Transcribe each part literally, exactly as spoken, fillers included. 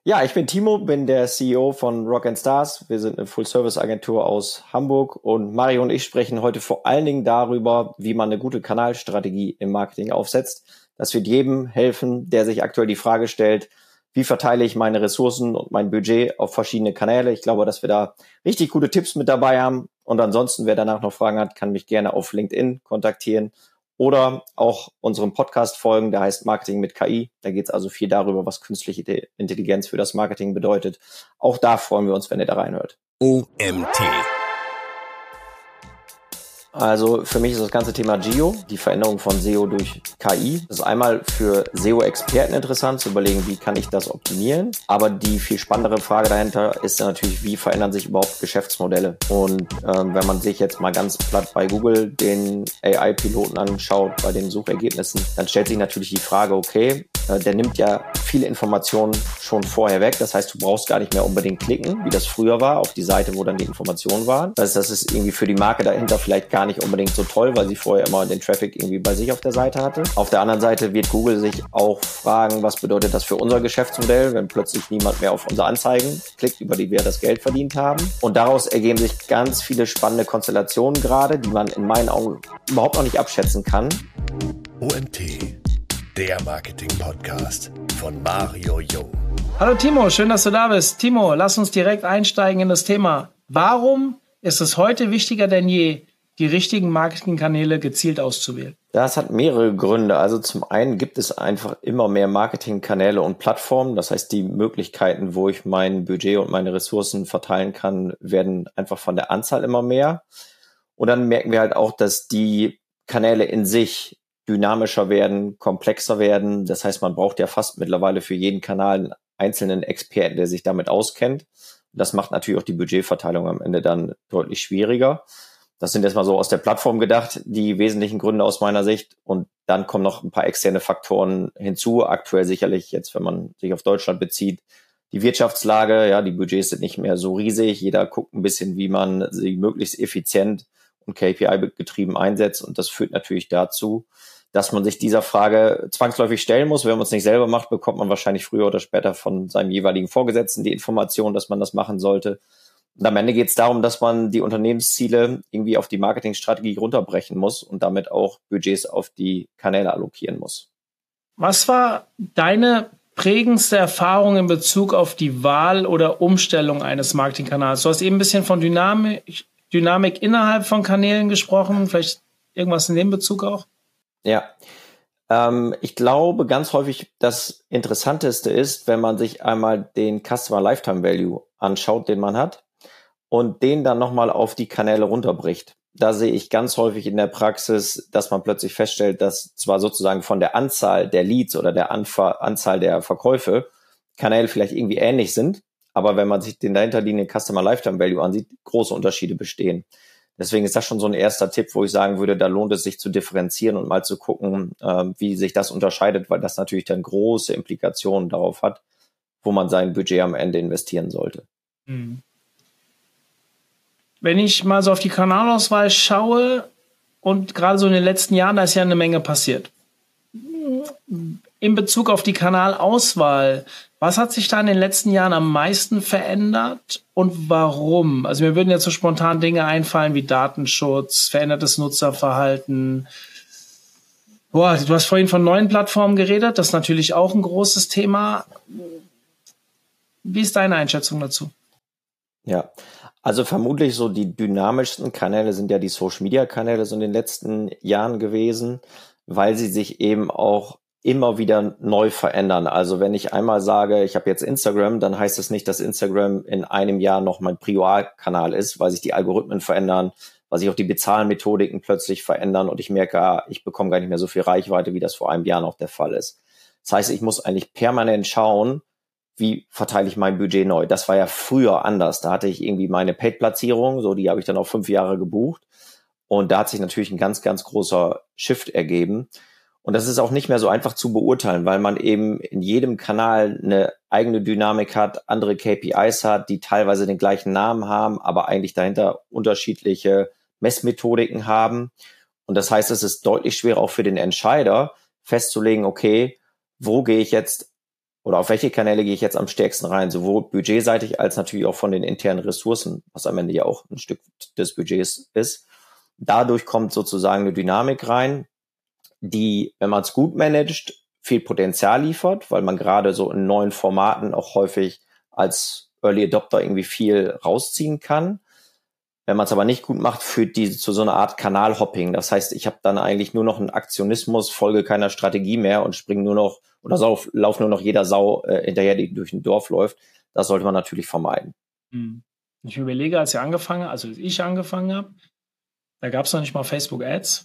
Ja, ich bin Timo, bin der C E O von Rock and Stars. Wir sind eine Full-Service-Agentur aus Hamburg und Mario und ich sprechen heute vor allen Dingen darüber, wie man eine gute Kanalstrategie im Marketing aufsetzt. Das wird jedem helfen, der sich aktuell die Frage stellt, wie verteile ich meine Ressourcen und mein Budget auf verschiedene Kanäle. Ich glaube, dass wir da richtig gute Tipps mit dabei haben. Und ansonsten, wer danach noch Fragen hat, kann mich gerne auf LinkedIn kontaktieren oder auch unserem Podcast folgen, der heißt Marketing mit K I. Da geht es also viel darüber, was künstliche Intelligenz für das Marketing bedeutet. Auch da freuen wir uns, wenn ihr da reinhört. O M T. Also für mich ist das ganze Thema Geo, die Veränderung von S E O durch K I. Das ist einmal für S E O-Experten interessant, zu überlegen, wie kann ich das optimieren. Aber die viel spannendere Frage dahinter ist ja natürlich, wie verändern sich überhaupt Geschäftsmodelle? Und ähm, wenn man sich jetzt mal ganz platt bei Google den A I-Piloten anschaut, bei den Suchergebnissen, dann stellt sich natürlich die Frage, okay, äh, der nimmt ja viele Informationen schon vorher weg. Das heißt, du brauchst gar nicht mehr unbedingt klicken, wie das früher war, auf die Seite, wo dann die Informationen waren. Das heißt, das ist irgendwie für die Marke dahinter vielleicht gar nicht unbedingt so toll, weil sie vorher immer den Traffic irgendwie bei sich auf der Seite hatte. Auf der anderen Seite wird Google sich auch fragen, was bedeutet das für unser Geschäftsmodell, wenn plötzlich niemand mehr auf unsere Anzeigen klickt, über die wir das Geld verdient haben. Und daraus ergeben sich ganz viele spannende Konstellationen gerade, die man in meinen Augen überhaupt noch nicht abschätzen kann. O M T, der Marketing-Podcast von Mario Jung. Hallo Timo, schön, dass du da bist. Timo, lass uns direkt einsteigen in das Thema. Warum ist es heute wichtiger denn je, die richtigen Marketingkanäle gezielt auszuwählen? Das hat mehrere Gründe. Also zum einen gibt es einfach immer mehr Marketingkanäle und Plattformen. Das heißt, die Möglichkeiten, wo ich mein Budget und meine Ressourcen verteilen kann, werden einfach von der Anzahl immer mehr. Und dann merken wir halt auch, dass die Kanäle in sich dynamischer werden, komplexer werden. Das heißt, man braucht ja fast mittlerweile für jeden Kanal einen einzelnen Experten, der sich damit auskennt. Das macht natürlich auch die Budgetverteilung am Ende dann deutlich schwieriger. Das sind jetzt mal so aus der Plattform gedacht, die wesentlichen Gründe aus meiner Sicht. Und dann kommen noch ein paar externe Faktoren hinzu. Aktuell sicherlich jetzt, wenn man sich auf Deutschland bezieht, die Wirtschaftslage. Ja, die Budgets sind nicht mehr so riesig. Jeder guckt ein bisschen, wie man sie möglichst effizient und K P I-getrieben einsetzt. Und das führt natürlich dazu, dass man sich dieser Frage zwangsläufig stellen muss. Wenn man es nicht selber macht, bekommt man wahrscheinlich früher oder später von seinem jeweiligen Vorgesetzten die Information, dass man das machen sollte. Und am Ende geht es darum, dass man die Unternehmensziele irgendwie auf die Marketingstrategie runterbrechen muss und damit auch Budgets auf die Kanäle allokieren muss. Was war deine prägendste Erfahrung in Bezug auf die Wahl oder Umstellung eines Marketingkanals? Du hast eben ein bisschen von Dynamik, Dynamik innerhalb von Kanälen gesprochen. Vielleicht irgendwas in dem Bezug auch? Ja, ähm, ich glaube ganz häufig, das Interessanteste ist, wenn man sich einmal den Customer Lifetime Value anschaut, den man hat, und den dann nochmal auf die Kanäle runterbricht. Da sehe ich ganz häufig in der Praxis, dass man plötzlich feststellt, dass zwar sozusagen von der Anzahl der Leads oder der Anfa- Anzahl der Verkäufe Kanäle vielleicht irgendwie ähnlich sind, aber wenn man sich den dahinterliegenden Customer Lifetime Value ansieht, große Unterschiede bestehen. Deswegen ist das schon so ein erster Tipp, wo ich sagen würde, da lohnt es sich zu differenzieren und mal zu gucken, äh, wie sich das unterscheidet, weil das natürlich dann große Implikationen darauf hat, wo man sein Budget am Ende investieren sollte. Mhm. Wenn ich mal so auf die Kanalauswahl schaue und gerade so in den letzten Jahren, da ist ja eine Menge passiert. In Bezug auf die Kanalauswahl, was hat sich da in den letzten Jahren am meisten verändert und warum? Also mir würden jetzt so spontan Dinge einfallen wie Datenschutz, verändertes Nutzerverhalten. Boah, du hast vorhin von neuen Plattformen geredet, das ist natürlich auch ein großes Thema. Wie ist deine Einschätzung dazu? Ja, also vermutlich so die dynamischsten Kanäle sind ja die Social-Media-Kanäle so in den letzten Jahren gewesen, weil sie sich eben auch immer wieder neu verändern. Also wenn ich einmal sage, ich habe jetzt Instagram, dann heißt das nicht, dass Instagram in einem Jahr noch mein Priorkanal ist, weil sich die Algorithmen verändern, weil sich auch die Bezahlmethodiken plötzlich verändern und ich merke, ah, ich bekomme gar nicht mehr so viel Reichweite, wie das vor einem Jahr noch der Fall ist. Das heißt, ich muss eigentlich permanent schauen, wie verteile ich mein Budget neu. Das war ja früher anders. Da hatte ich irgendwie meine Paid-Platzierung, so die habe ich dann auf fünf Jahre gebucht. Und da hat sich natürlich ein ganz, ganz großer Shift ergeben. Und das ist auch nicht mehr so einfach zu beurteilen, weil man eben in jedem Kanal eine eigene Dynamik hat, andere K P Is hat, die teilweise den gleichen Namen haben, aber eigentlich dahinter unterschiedliche Messmethodiken haben. Und das heißt, es ist deutlich schwerer auch für den Entscheider festzulegen, okay, wo gehe ich jetzt oder auf welche Kanäle gehe ich jetzt am stärksten rein, sowohl budgetseitig als natürlich auch von den internen Ressourcen, was am Ende ja auch ein Stück des Budgets ist. Dadurch kommt sozusagen eine Dynamik rein, die, wenn man es gut managt, viel Potenzial liefert, weil man gerade so in neuen Formaten auch häufig als Early Adopter irgendwie viel rausziehen kann. Wenn man es aber nicht gut macht, führt die zu so einer Art Kanalhopping. Das heißt, ich habe dann eigentlich nur noch einen Aktionismus, folge keiner Strategie mehr und springe nur noch oder sau, lauf nur noch jeder Sau äh, hinterher, die durch ein Dorf läuft. Das sollte man natürlich vermeiden. Ich überlege, als ich angefangen, also als ich angefangen habe, da gab es noch nicht mal Facebook Ads.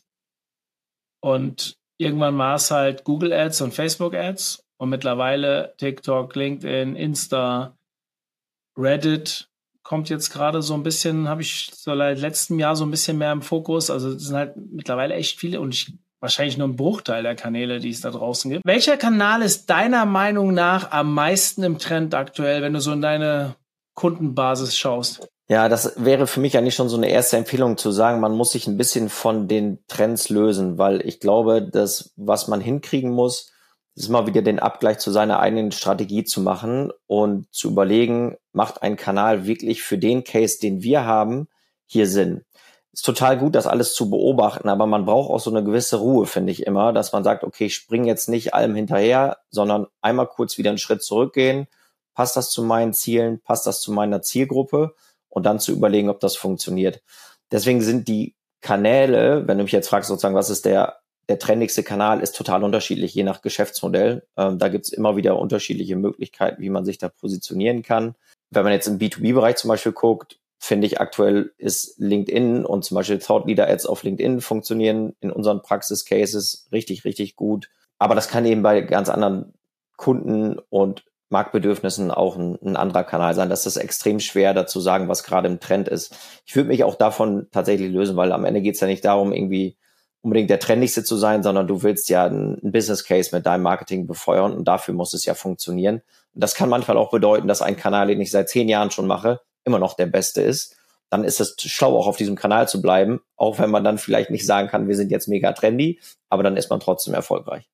Und irgendwann war es halt Google Ads und Facebook Ads. Und mittlerweile TikTok, LinkedIn, Insta, Reddit kommt jetzt gerade so ein bisschen, habe ich so seit letztem Jahr so ein bisschen mehr im Fokus. Also es sind halt mittlerweile echt viele und ich, wahrscheinlich nur ein Bruchteil der Kanäle, die es da draußen gibt. Welcher Kanal ist deiner Meinung nach am meisten im Trend aktuell, wenn du so in deine Kundenbasis schaust? Ja, das wäre für mich eigentlich schon so eine erste Empfehlung zu sagen, man muss sich ein bisschen von den Trends lösen, weil ich glaube, dass was man hinkriegen muss, ist immer wieder den Abgleich zu seiner eigenen Strategie zu machen und zu überlegen, macht ein Kanal wirklich für den Case, den wir haben, hier Sinn? Ist total gut, das alles zu beobachten, aber man braucht auch so eine gewisse Ruhe, finde ich immer, dass man sagt, okay, ich springe jetzt nicht allem hinterher, sondern einmal kurz wieder einen Schritt zurückgehen. Passt das zu meinen Zielen? Passt das zu meiner Zielgruppe? Und dann zu überlegen, ob das funktioniert. Deswegen sind die Kanäle, wenn du mich jetzt fragst, sozusagen, was ist der der trendigste Kanal, ist total unterschiedlich, je nach Geschäftsmodell. Ähm, da gibt's immer wieder unterschiedliche Möglichkeiten, wie man sich da positionieren kann. Wenn man jetzt im B zwei B-Bereich zum Beispiel guckt, finde ich aktuell ist LinkedIn und zum Beispiel Thought Leader Ads auf LinkedIn funktionieren in unseren Praxis-Cases richtig, richtig gut. Aber das kann eben bei ganz anderen Kunden und Marktbedürfnissen auch ein, ein anderer Kanal sein. Das ist extrem schwer, dazu sagen, was gerade im Trend ist. Ich würde mich auch davon tatsächlich lösen, weil am Ende geht es ja nicht darum, irgendwie unbedingt der Trendigste zu sein, sondern du willst ja einen, einen Business Case mit deinem Marketing befeuern und dafür muss es ja funktionieren. Und das kann manchmal auch bedeuten, dass ein Kanal, den ich seit zehn Jahren schon mache, immer noch der beste ist. Dann ist es schlau, auch auf diesem Kanal zu bleiben, auch wenn man dann vielleicht nicht sagen kann, wir sind jetzt mega trendy, aber dann ist man trotzdem erfolgreich.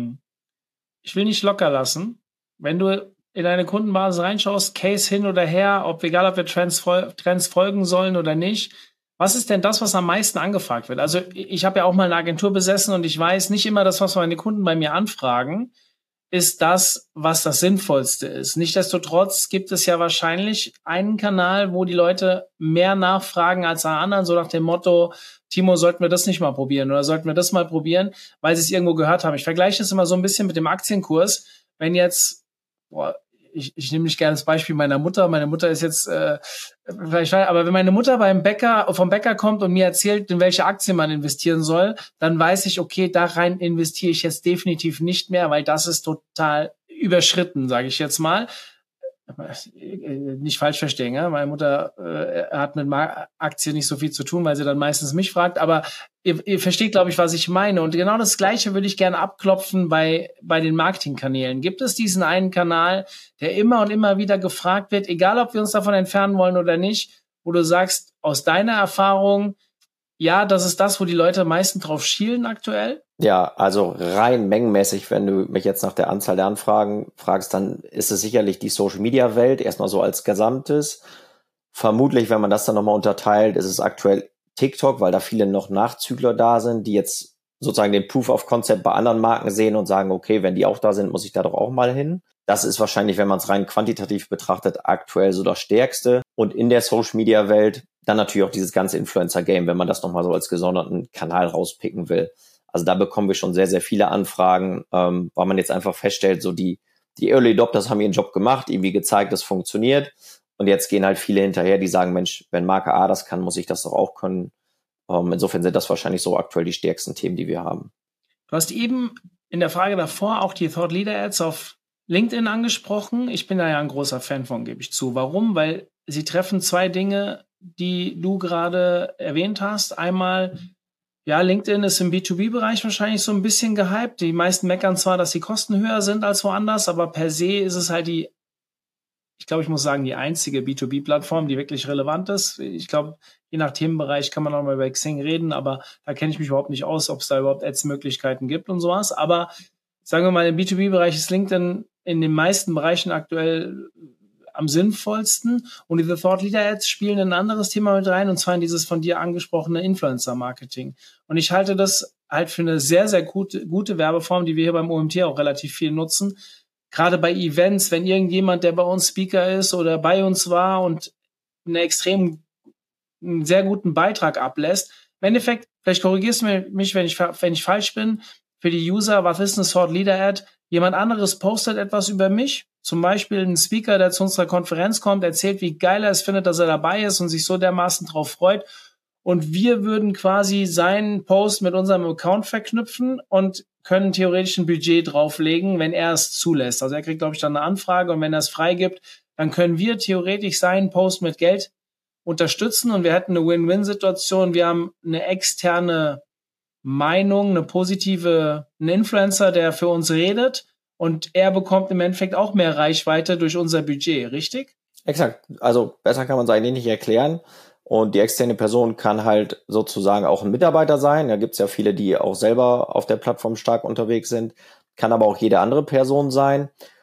Ich will nicht locker lassen. Wenn du in deine Kundenbasis reinschaust, Case hin oder her, ob egal, ob wir Trends, Trends folgen sollen oder nicht, was ist denn das, was am meisten angefragt wird? Also ich habe ja auch mal eine Agentur besessen und ich weiß, nicht immer das, was meine Kunden bei mir anfragen, ist das, was das Sinnvollste ist. Nichtsdestotrotz gibt es ja wahrscheinlich einen Kanal, wo die Leute mehr nachfragen als an anderen, so nach dem Motto, Timo, sollten wir das nicht mal probieren oder sollten wir das mal probieren, weil sie es irgendwo gehört haben. Ich vergleiche das immer so ein bisschen mit dem Aktienkurs. Wenn jetzt, boah, ich, ich nehme nicht gerne das Beispiel meiner Mutter. Meine Mutter ist jetzt, äh, vielleicht, aber wenn meine Mutter beim Bäcker, vom Bäcker kommt und mir erzählt, in welche Aktie man investieren soll, dann weiß ich, okay, da rein investiere ich jetzt definitiv nicht mehr, weil das ist total überschritten, sage ich jetzt mal. Nicht falsch verstehen, ja? Meine Mutter äh, hat mit Aktien nicht so viel zu tun, weil sie dann meistens mich fragt, aber ihr, ihr versteht, glaube ich, was ich meine. Und genau das Gleiche würde ich gerne abklopfen bei bei den Marketingkanälen. Gibt es diesen einen Kanal, der immer und immer wieder gefragt wird, egal ob wir uns davon entfernen wollen oder nicht, wo du sagst, aus deiner Erfahrung, ja, das ist das, wo die Leute am meisten drauf schielen aktuell? Ja, also rein mengenmäßig, wenn du mich jetzt nach der Anzahl der Anfragen fragst, dann ist es sicherlich die Social-Media-Welt, erstmal so als Gesamtes. Vermutlich, wenn man das dann nochmal unterteilt, ist es aktuell TikTok, weil da viele noch Nachzügler da sind, die jetzt sozusagen den Proof of Concept bei anderen Marken sehen und sagen, okay, wenn die auch da sind, muss ich da doch auch mal hin. Das ist wahrscheinlich, wenn man es rein quantitativ betrachtet, aktuell so das Stärkste. Und in der Social-Media-Welt dann natürlich auch dieses ganze Influencer-Game, wenn man das nochmal so als gesonderten Kanal rauspicken will. Also da bekommen wir schon sehr, sehr viele Anfragen, ähm, weil man jetzt einfach feststellt, so die die Early Adopters haben ihren Job gemacht, irgendwie gezeigt, das funktioniert. Und jetzt gehen halt viele hinterher, die sagen, Mensch, wenn Marke A das kann, muss ich das doch auch können. Ähm, insofern sind das wahrscheinlich so aktuell die stärksten Themen, die wir haben. Du hast eben in der Frage davor auch die Thought Leader Ads auf LinkedIn angesprochen. Ich bin da ja ein großer Fan von, gebe ich zu. Warum? Weil sie treffen zwei Dinge, die du gerade erwähnt hast. Einmal, ja, LinkedIn ist im B zwei B-Bereich wahrscheinlich so ein bisschen gehypt. Die meisten meckern zwar, dass die Kosten höher sind als woanders, aber per se ist es halt die, ich glaube, ich muss sagen, die einzige B zwei B-Plattform, die wirklich relevant ist. Ich glaube, je nach Themenbereich kann man auch mal über Xing reden, aber da kenne ich mich überhaupt nicht aus, ob es da überhaupt Ads-Möglichkeiten gibt und sowas. Aber sagen wir mal, im B zwei B-Bereich ist LinkedIn in den meisten Bereichen aktuell am sinnvollsten. Und diese Thought Leader Ads spielen ein anderes Thema mit rein, und zwar in dieses von dir angesprochene Influencer-Marketing. Und ich halte das halt für eine sehr, sehr gute, gute Werbeform, die wir hier beim O M T auch relativ viel nutzen. Gerade bei Events, wenn irgendjemand, der bei uns Speaker ist oder bei uns war und einen extrem, einen sehr guten Beitrag ablässt. Im Endeffekt, vielleicht korrigierst du mich, wenn ich, wenn ich falsch bin, für die User, was ist eine Thought Leader Ad? Jemand anderes postet etwas über mich, zum Beispiel ein Speaker, der zu unserer Konferenz kommt, erzählt, wie geil er es findet, dass er dabei ist und sich so dermaßen drauf freut. Und wir würden quasi seinen Post mit unserem Account verknüpfen und können theoretisch ein Budget drauflegen, wenn er es zulässt. Also er kriegt, glaube ich, dann eine Anfrage, und wenn er es freigibt, dann können wir theoretisch seinen Post mit Geld unterstützen, und wir hätten eine Win-Win-Situation. Wir haben eine externe Meinung, eine positive, einen Influencer, der für uns redet, und er bekommt im Endeffekt auch mehr Reichweite durch unser Budget, richtig? Exakt. Also besser kann man es eigentlich nicht erklären. Und die externe Person kann halt sozusagen auch ein Mitarbeiter sein. Da gibt es ja viele, die auch selber auf der Plattform stark unterwegs sind. Kann aber auch jede andere Person sein.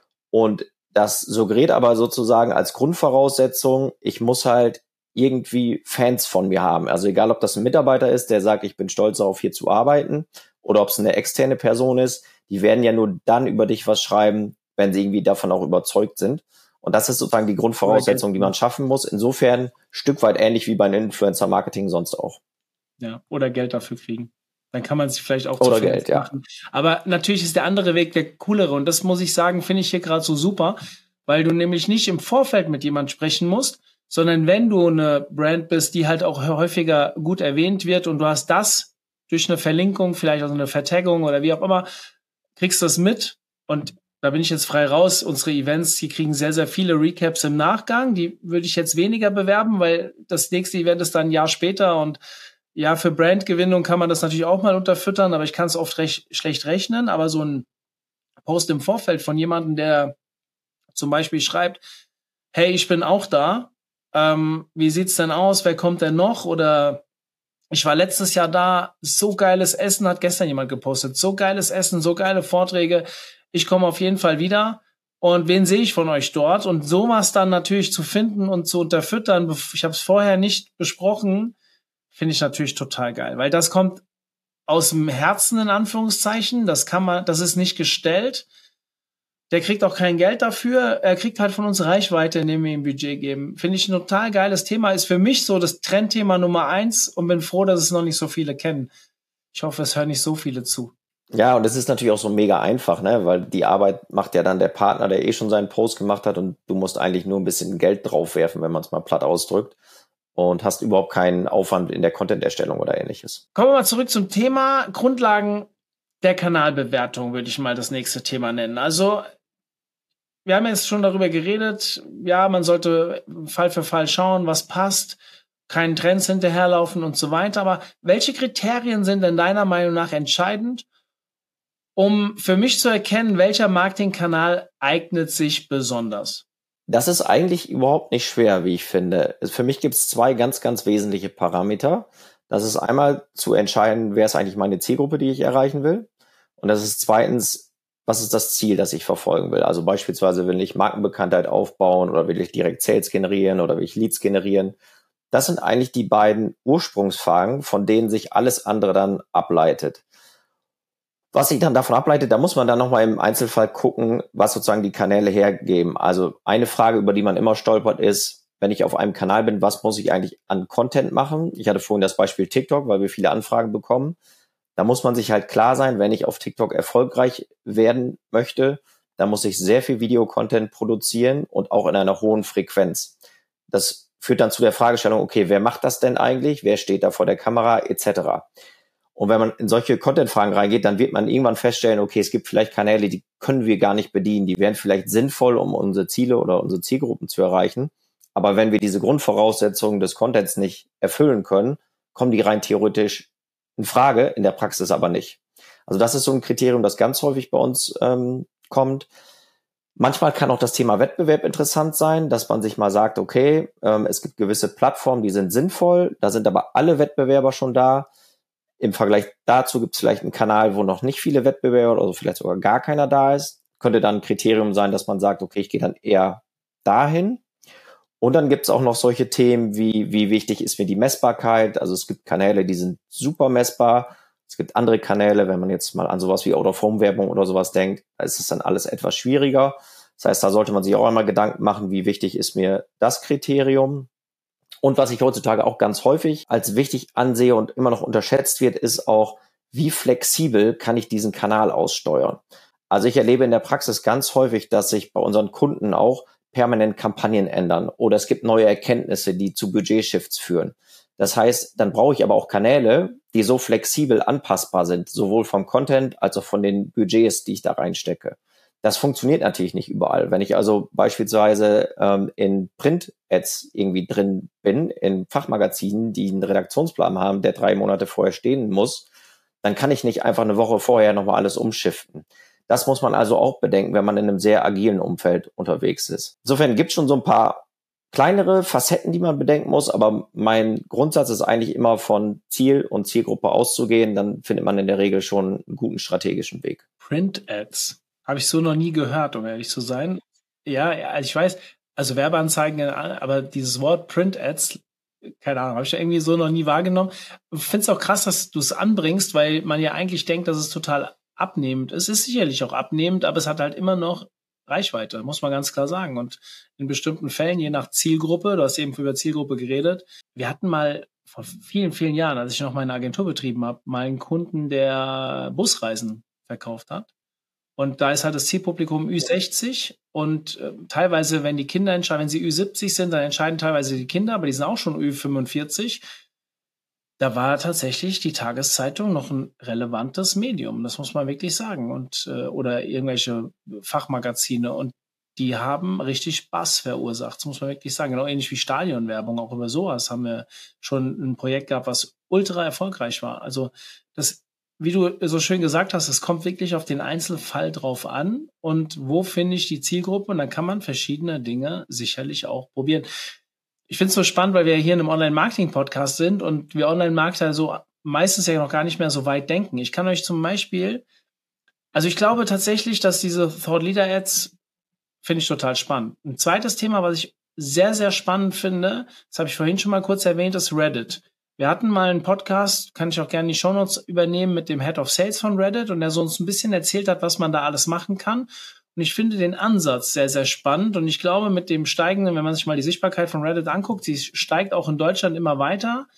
Und das suggeriert aber sozusagen als Grundvoraussetzung, ich muss halt irgendwie Fans von mir haben. Also egal, ob das ein Mitarbeiter ist, der sagt, ich bin stolz darauf, hier zu arbeiten, oder ob es eine externe Person ist, die werden ja nur dann über dich was schreiben, wenn sie irgendwie davon auch überzeugt sind. Und das ist sozusagen die Grundvoraussetzung, die man schaffen muss. Insofern ein Stück weit ähnlich wie beim Influencer-Marketing sonst auch. Ja, oder Geld dafür kriegen. Dann kann man sich vielleicht auch oder Geld, machen. Ja. Aber natürlich ist der andere Weg der coolere. Und das muss ich sagen, finde ich hier gerade so super, weil du nämlich nicht im Vorfeld mit jemand sprechen musst, sondern wenn du eine Brand bist, die halt auch häufiger gut erwähnt wird, und du hast das durch eine Verlinkung, vielleicht also eine Vertaggung oder wie auch immer, kriegst du das mit. Und da bin ich jetzt frei raus. Unsere Events, die kriegen sehr, sehr viele Recaps im Nachgang. Die würde ich jetzt weniger bewerben, weil das nächste Event ist dann ein Jahr später, und ja, für Brandgewinnung kann man das natürlich auch mal unterfüttern, aber ich kann es oft recht schlecht rechnen. Aber so ein Post im Vorfeld von jemandem, der zum Beispiel schreibt, hey, ich bin auch da, ähm, wie sieht's denn aus, wer kommt denn noch? Oder ich war letztes Jahr da, so geiles Essen, hat gestern jemand gepostet, so geiles Essen, so geile Vorträge, ich komme auf jeden Fall wieder. Und wen sehe ich von euch dort? Und sowas dann natürlich zu finden und zu unterfüttern, ich habe es vorher nicht besprochen, finde ich natürlich total geil, weil das kommt aus dem Herzen in Anführungszeichen, das kann man, das ist nicht gestellt. Der kriegt auch kein Geld dafür, er kriegt halt von uns Reichweite, indem wir ihm Budget geben. Finde ich ein total geiles Thema, ist für mich so das Trendthema Nummer eins, und bin froh, dass es noch nicht so viele kennen. Ich hoffe, es hören nicht so viele zu. Ja, und es ist natürlich auch so mega einfach, ne, weil die Arbeit macht ja dann der Partner, der eh schon seinen Post gemacht hat, und du musst eigentlich nur ein bisschen Geld draufwerfen, wenn man es mal platt ausdrückt, und hast überhaupt keinen Aufwand in der Content-Erstellung oder ähnliches. Kommen wir mal zurück zum Thema Grundlagen der Kanalbewertung, würde ich mal das nächste Thema nennen. Also wir haben jetzt schon darüber geredet, ja, man sollte Fall für Fall schauen, was passt, keinen Trends hinterherlaufen und so weiter. Aber welche Kriterien sind denn deiner Meinung nach entscheidend, um für mich zu erkennen, welcher Marketingkanal eignet sich besonders? Das ist eigentlich überhaupt nicht schwer, wie ich finde. Für mich gibt es zwei ganz, ganz wesentliche Parameter. Das ist einmal zu entscheiden, wer ist eigentlich meine Zielgruppe, die ich erreichen will. Und das ist zweitens, was ist das Ziel, das ich verfolgen will. Also beispielsweise will ich Markenbekanntheit aufbauen, oder will ich direkt Sales generieren, oder will ich Leads generieren. Das sind eigentlich die beiden Ursprungsfragen, von denen sich alles andere dann ableitet. Was sich dann davon ableitet, da muss man dann nochmal im Einzelfall gucken, was sozusagen die Kanäle hergeben. Also eine Frage, über die man immer stolpert, ist, wenn ich auf einem Kanal bin, was muss ich eigentlich an Content machen? Ich hatte vorhin das Beispiel TikTok, weil wir viele Anfragen bekommen. Da muss man sich halt klar sein, wenn ich auf TikTok erfolgreich werden möchte, dann muss ich sehr viel Videocontent produzieren und auch in einer hohen Frequenz. Das führt dann zu der Fragestellung, okay, wer macht das denn eigentlich? Wer steht da vor der Kamera et cetera. Und wenn man in solche Content-Fragen reingeht, dann wird man irgendwann feststellen, okay, es gibt vielleicht Kanäle, die können wir gar nicht bedienen. Die wären vielleicht sinnvoll, um unsere Ziele oder unsere Zielgruppen zu erreichen. Aber wenn wir diese Grundvoraussetzungen des Contents nicht erfüllen können, kommen die rein theoretisch in Frage, in der Praxis aber nicht. Also das ist so ein Kriterium, das ganz häufig bei uns ähm, kommt. Manchmal kann auch das Thema Wettbewerb interessant sein, dass man sich mal sagt, okay, ähm, es gibt gewisse Plattformen, die sind sinnvoll, da sind aber alle Wettbewerber schon da. Im Vergleich dazu gibt es vielleicht einen Kanal, wo noch nicht viele Wettbewerber oder vielleicht sogar gar keiner da ist. könnte dann ein Kriterium sein, dass man sagt, okay, ich gehe dann eher dahin. Und dann gibt es auch noch solche Themen wie, wie wichtig ist mir die Messbarkeit. Also es gibt Kanäle, die sind super messbar. Es gibt andere Kanäle, wenn man jetzt mal an sowas wie Out-of-Home-Werbung oder sowas denkt, da ist es dann alles etwas schwieriger. Das heißt, da sollte man sich auch einmal Gedanken machen, wie wichtig ist mir das Kriterium. Und was ich heutzutage auch ganz häufig als wichtig ansehe und immer noch unterschätzt wird, ist auch, wie flexibel kann ich diesen Kanal aussteuern. Also ich erlebe in der Praxis ganz häufig, dass sich bei unseren Kunden auch permanent Kampagnen ändern oder es gibt neue Erkenntnisse, die zu Budgetshifts führen. Das heißt, dann brauche ich aber auch Kanäle, die so flexibel anpassbar sind, sowohl vom Content als auch von den Budgets, die ich da reinstecke. Das funktioniert natürlich nicht überall. Wenn ich also beispielsweise ähm, in Print-Ads irgendwie drin bin, in Fachmagazinen, die einen Redaktionsplan haben, der drei Monate vorher stehen muss, dann kann ich nicht einfach eine Woche vorher nochmal alles umschiften. Das muss man also auch bedenken, wenn man in einem sehr agilen Umfeld unterwegs ist. Insofern gibt es schon so ein paar kleinere Facetten, die man bedenken muss, aber mein Grundsatz ist eigentlich immer von Ziel und Zielgruppe auszugehen, dann findet man in der Regel schon einen guten strategischen Weg. Print-Ads habe ich so noch nie gehört, um ehrlich zu sein. Ja, also ich weiß, also Werbeanzeigen, aber dieses Wort Print-Ads, keine Ahnung, habe ich ja irgendwie so noch nie wahrgenommen. Ich finde es auch krass, dass du es anbringst, weil man ja eigentlich denkt, dass es total abnehmend ist. Es ist sicherlich auch abnehmend, aber es hat halt immer noch Reichweite, muss man ganz klar sagen. Und in bestimmten Fällen, je nach Zielgruppe, du hast eben über Zielgruppe geredet, wir hatten mal vor vielen, vielen Jahren, als ich noch meine Agentur betrieben habe, mal einen Kunden, der Busreisen verkauft hat. Und da ist halt das Zielpublikum Ü sechzig und äh, teilweise, wenn die Kinder entscheiden, wenn sie Ü siebzig sind, dann entscheiden teilweise die Kinder, aber die sind auch schon Ü fünfundvierzig. Da war tatsächlich die Tageszeitung noch ein relevantes Medium, das muss man wirklich sagen. Und äh, oder irgendwelche Fachmagazine. Und die haben richtig Bass verursacht, das muss man wirklich sagen. Genau ähnlich wie Stadionwerbung, auch über sowas haben wir schon ein Projekt gehabt, was ultra erfolgreich war. Also das, wie du so schön gesagt hast, es kommt wirklich auf den Einzelfall drauf an. Und wo finde ich die Zielgruppe? Und dann kann man verschiedene Dinge sicherlich auch probieren. Ich finde es so spannend, weil wir hier in einem Online-Marketing-Podcast sind und wir Online-Marketer so meistens ja noch gar nicht mehr so weit denken. Ich kann euch zum Beispiel, also ich glaube tatsächlich, dass diese Thought-Leader-Ads finde ich total spannend. Ein zweites Thema, was ich sehr, sehr spannend finde, das habe ich vorhin schon mal kurz erwähnt, ist Reddit. Wir hatten mal einen Podcast, kann ich auch gerne die Shownotes übernehmen, mit dem Head of Sales von Reddit und der so uns ein bisschen erzählt hat, was man da alles machen kann. Und ich finde den Ansatz sehr, sehr spannend. Und ich glaube, mit dem steigenden, wenn man sich mal die Sichtbarkeit von Reddit anguckt, sie steigt auch in Deutschland immer weiter.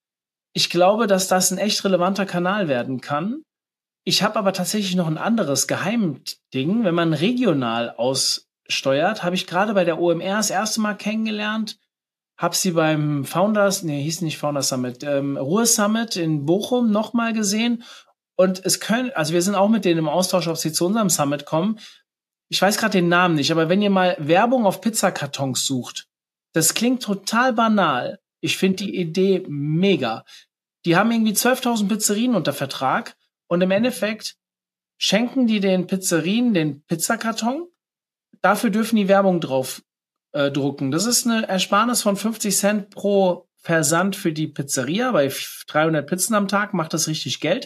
Ich glaube, dass das ein echt relevanter Kanal werden kann. Ich habe aber tatsächlich noch ein anderes Geheimding. Wenn man regional aussteuert, habe ich gerade bei der O M R das erste Mal kennengelernt, habe sie beim Founders, nee, hieß nicht Founders Summit, ähm, Ruhr Summit in Bochum nochmal gesehen. Und es können, also wir sind auch mit denen im Austausch, ob sie zu unserem Summit kommen. Ich weiß gerade den Namen nicht, aber wenn ihr mal Werbung auf Pizzakartons sucht, das klingt total banal. Ich finde die Idee mega. Die haben irgendwie zwölftausend Pizzerien unter Vertrag und im Endeffekt schenken die den Pizzerien den Pizzakarton. Dafür dürfen die Werbung drauf äh, drucken. Das ist eine Ersparnis von fünfzig Cent pro Versand für die Pizzeria. Bei dreihundert Pizzen am Tag macht das richtig Geld.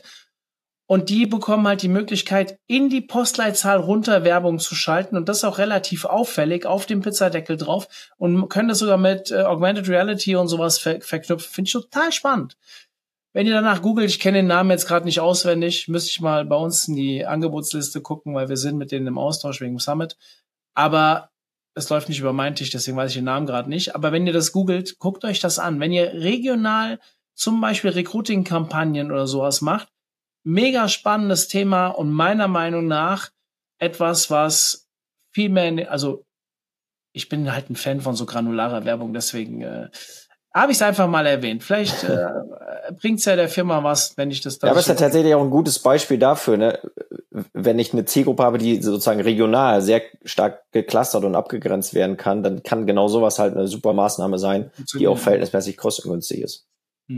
Und die bekommen halt die Möglichkeit, in die Postleitzahl runter Werbung zu schalten. Und das auch relativ auffällig auf dem Pizzadeckel drauf. Und können das sogar mit äh, Augmented Reality und sowas ver- verknüpfen. Finde ich total spannend. Wenn ihr danach googelt, ich kenne den Namen jetzt gerade nicht auswendig, müsste ich mal bei uns in die Angebotsliste gucken, weil wir sind mit denen im Austausch wegen dem Summit. Aber es läuft nicht über meinen Tisch, deswegen weiß ich den Namen gerade nicht. Aber wenn ihr das googelt, guckt euch das an. Wenn ihr regional zum Beispiel Recruiting-Kampagnen oder sowas macht, mega spannendes Thema und meiner Meinung nach etwas, was viel mehr, also ich bin halt ein Fan von so granularer Werbung, deswegen äh, habe ich es einfach mal erwähnt. Vielleicht äh, bringt es ja der Firma was, wenn ich das da. Ja, aber es ist ja tatsächlich auch ein gutes Beispiel dafür, ne? Wenn ich eine Zielgruppe habe, die sozusagen regional sehr stark geclustert und abgegrenzt werden kann, dann kann genau sowas halt eine super Maßnahme sein, die auch verhältnismäßig kostengünstig ist.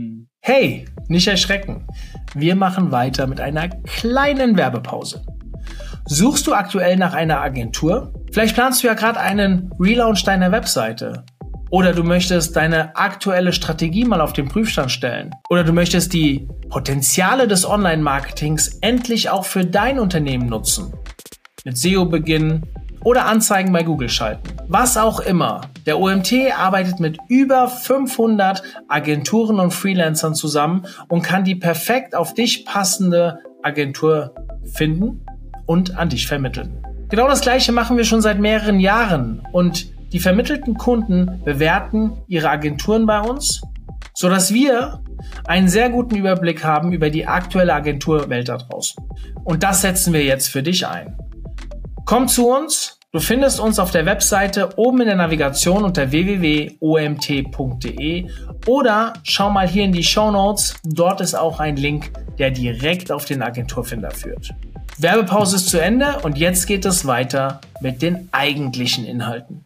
Hey, nicht erschrecken. Wir machen weiter mit einer kleinen Werbepause. Suchst du aktuell nach einer Agentur? Vielleicht planst du ja gerade einen Relaunch deiner Webseite. Oder du möchtest deine aktuelle Strategie mal auf den Prüfstand stellen. Oder du möchtest die Potenziale des Online-Marketings endlich auch für dein Unternehmen nutzen. mit S E O beginnen oder Anzeigen bei Google schalten. Was auch immer. Der O M T arbeitet mit über fünfhundert Agenturen und Freelancern zusammen und kann die perfekt auf dich passende Agentur finden und an dich vermitteln. Genau das Gleiche machen wir schon seit mehreren Jahren und die vermittelten Kunden bewerten ihre Agenturen bei uns, sodass wir einen sehr guten Überblick haben über die aktuelle Agenturwelt da draußen. Und das setzen wir jetzt für dich ein. Komm zu uns, du findest uns auf der Webseite oben in der Navigation unter w w w punkt o m t punkt d e oder schau mal hier in die Shownotes, dort ist auch ein Link, der direkt auf den Agenturfinder führt. Werbepause ist zu Ende und jetzt geht es weiter mit den eigentlichen Inhalten.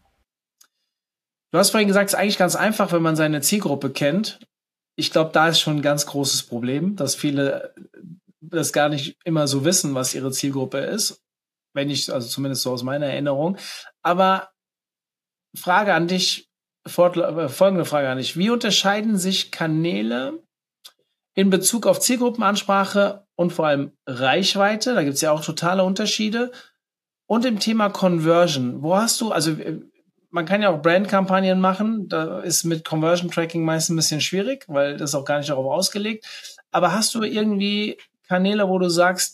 Du hast vorhin gesagt, es ist eigentlich ganz einfach, wenn man seine Zielgruppe kennt. Ich glaube, da ist schon ein ganz großes Problem, dass viele das gar nicht immer so wissen, was ihre Zielgruppe ist. Wenn ich, also zumindest so aus meiner Erinnerung. Aber Frage an dich, folgende Frage an dich. Wie unterscheiden sich Kanäle in Bezug auf Zielgruppenansprache und vor allem Reichweite? Da gibt es ja auch totale Unterschiede. Und im Thema Conversion, wo hast du, also man kann ja auch Brandkampagnen machen, da ist mit Conversion Tracking meist ein bisschen schwierig, weil das ist auch gar nicht darauf ausgelegt. Aber hast du irgendwie Kanäle, wo du sagst,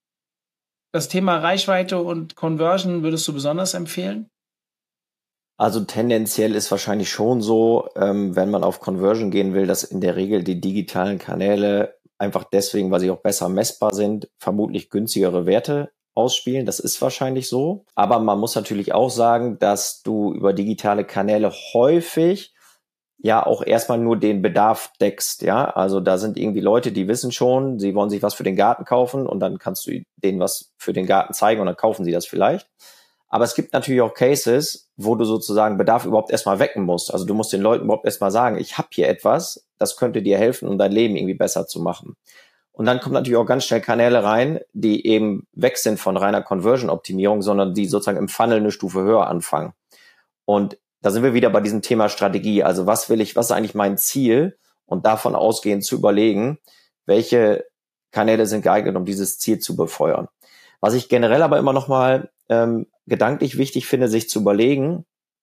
das Thema Reichweite und Conversion würdest du besonders empfehlen? Also tendenziell ist wahrscheinlich schon so, ähm, wenn man auf Conversion gehen will, dass in der Regel die digitalen Kanäle einfach deswegen, weil sie auch besser messbar sind, vermutlich günstigere Werte ausspielen. Das ist wahrscheinlich so. Aber man muss natürlich auch sagen, dass du über digitale Kanäle häufig ja auch erstmal nur den Bedarf deckst, ja. Also da sind irgendwie Leute, die wissen schon, sie wollen sich was für den Garten kaufen und dann kannst du denen was für den Garten zeigen und dann kaufen sie das vielleicht. Aber es gibt natürlich auch Cases, wo du sozusagen Bedarf überhaupt erstmal wecken musst. Also du musst den Leuten überhaupt erstmal sagen, ich habe hier etwas, das könnte dir helfen, um dein Leben irgendwie besser zu machen. Und dann kommen natürlich auch ganz schnell Kanäle rein, die eben weg sind von reiner Conversion-Optimierung, sondern die sozusagen im Funnel eine Stufe höher anfangen. Und da sind wir wieder bei diesem Thema Strategie. Also was will ich, was ist eigentlich mein Ziel? Und davon ausgehend zu überlegen, welche Kanäle sind geeignet, um dieses Ziel zu befeuern. Was ich generell aber immer noch mal ähm, gedanklich wichtig finde, sich zu überlegen,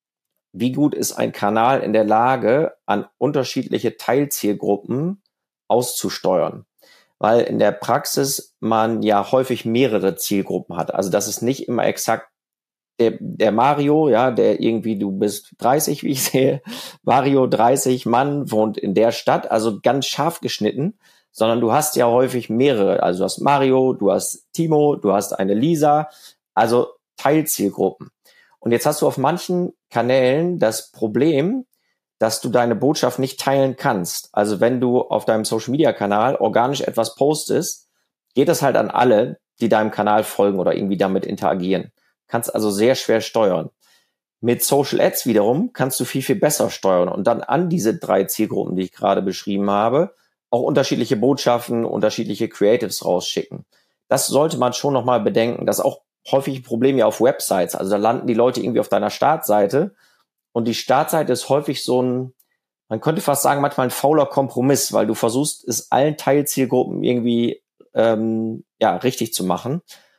wie gut ist ein Kanal in der Lage, an unterschiedliche Teilzielgruppen auszusteuern. Weil in der Praxis man ja häufig mehrere Zielgruppen hat. Also das ist nicht immer exakt der, der Mario, ja, der irgendwie, du bist dreißig, wie ich sehe, Mario dreißig, Mann, wohnt in der Stadt, also ganz scharf geschnitten, sondern du hast ja häufig mehrere. Also du hast Mario, du hast Timo, du hast eine Lisa, also Teilzielgruppen. Und jetzt hast du auf manchen Kanälen das Problem, dass du deine Botschaft nicht teilen kannst. Also wenn du auf deinem Social-Media-Kanal organisch etwas postest, geht das halt an alle, die deinem Kanal folgen oder irgendwie damit interagieren. Kannst also sehr schwer steuern. Mit Social Ads wiederum kannst du viel, viel besser steuern und dann an diese drei Zielgruppen, die ich gerade beschrieben habe, auch unterschiedliche Botschaften, unterschiedliche Creatives rausschicken. Das sollte man schon nochmal bedenken. Das ist auch häufig ein Problem ja auf Websites. Also da landen die Leute irgendwie auf deiner Startseite und die Startseite ist häufig so ein, man könnte fast sagen, manchmal ein fauler Kompromiss, weil du versuchst, es allen Teilzielgruppen irgendwie ähm, ja richtig zu machen.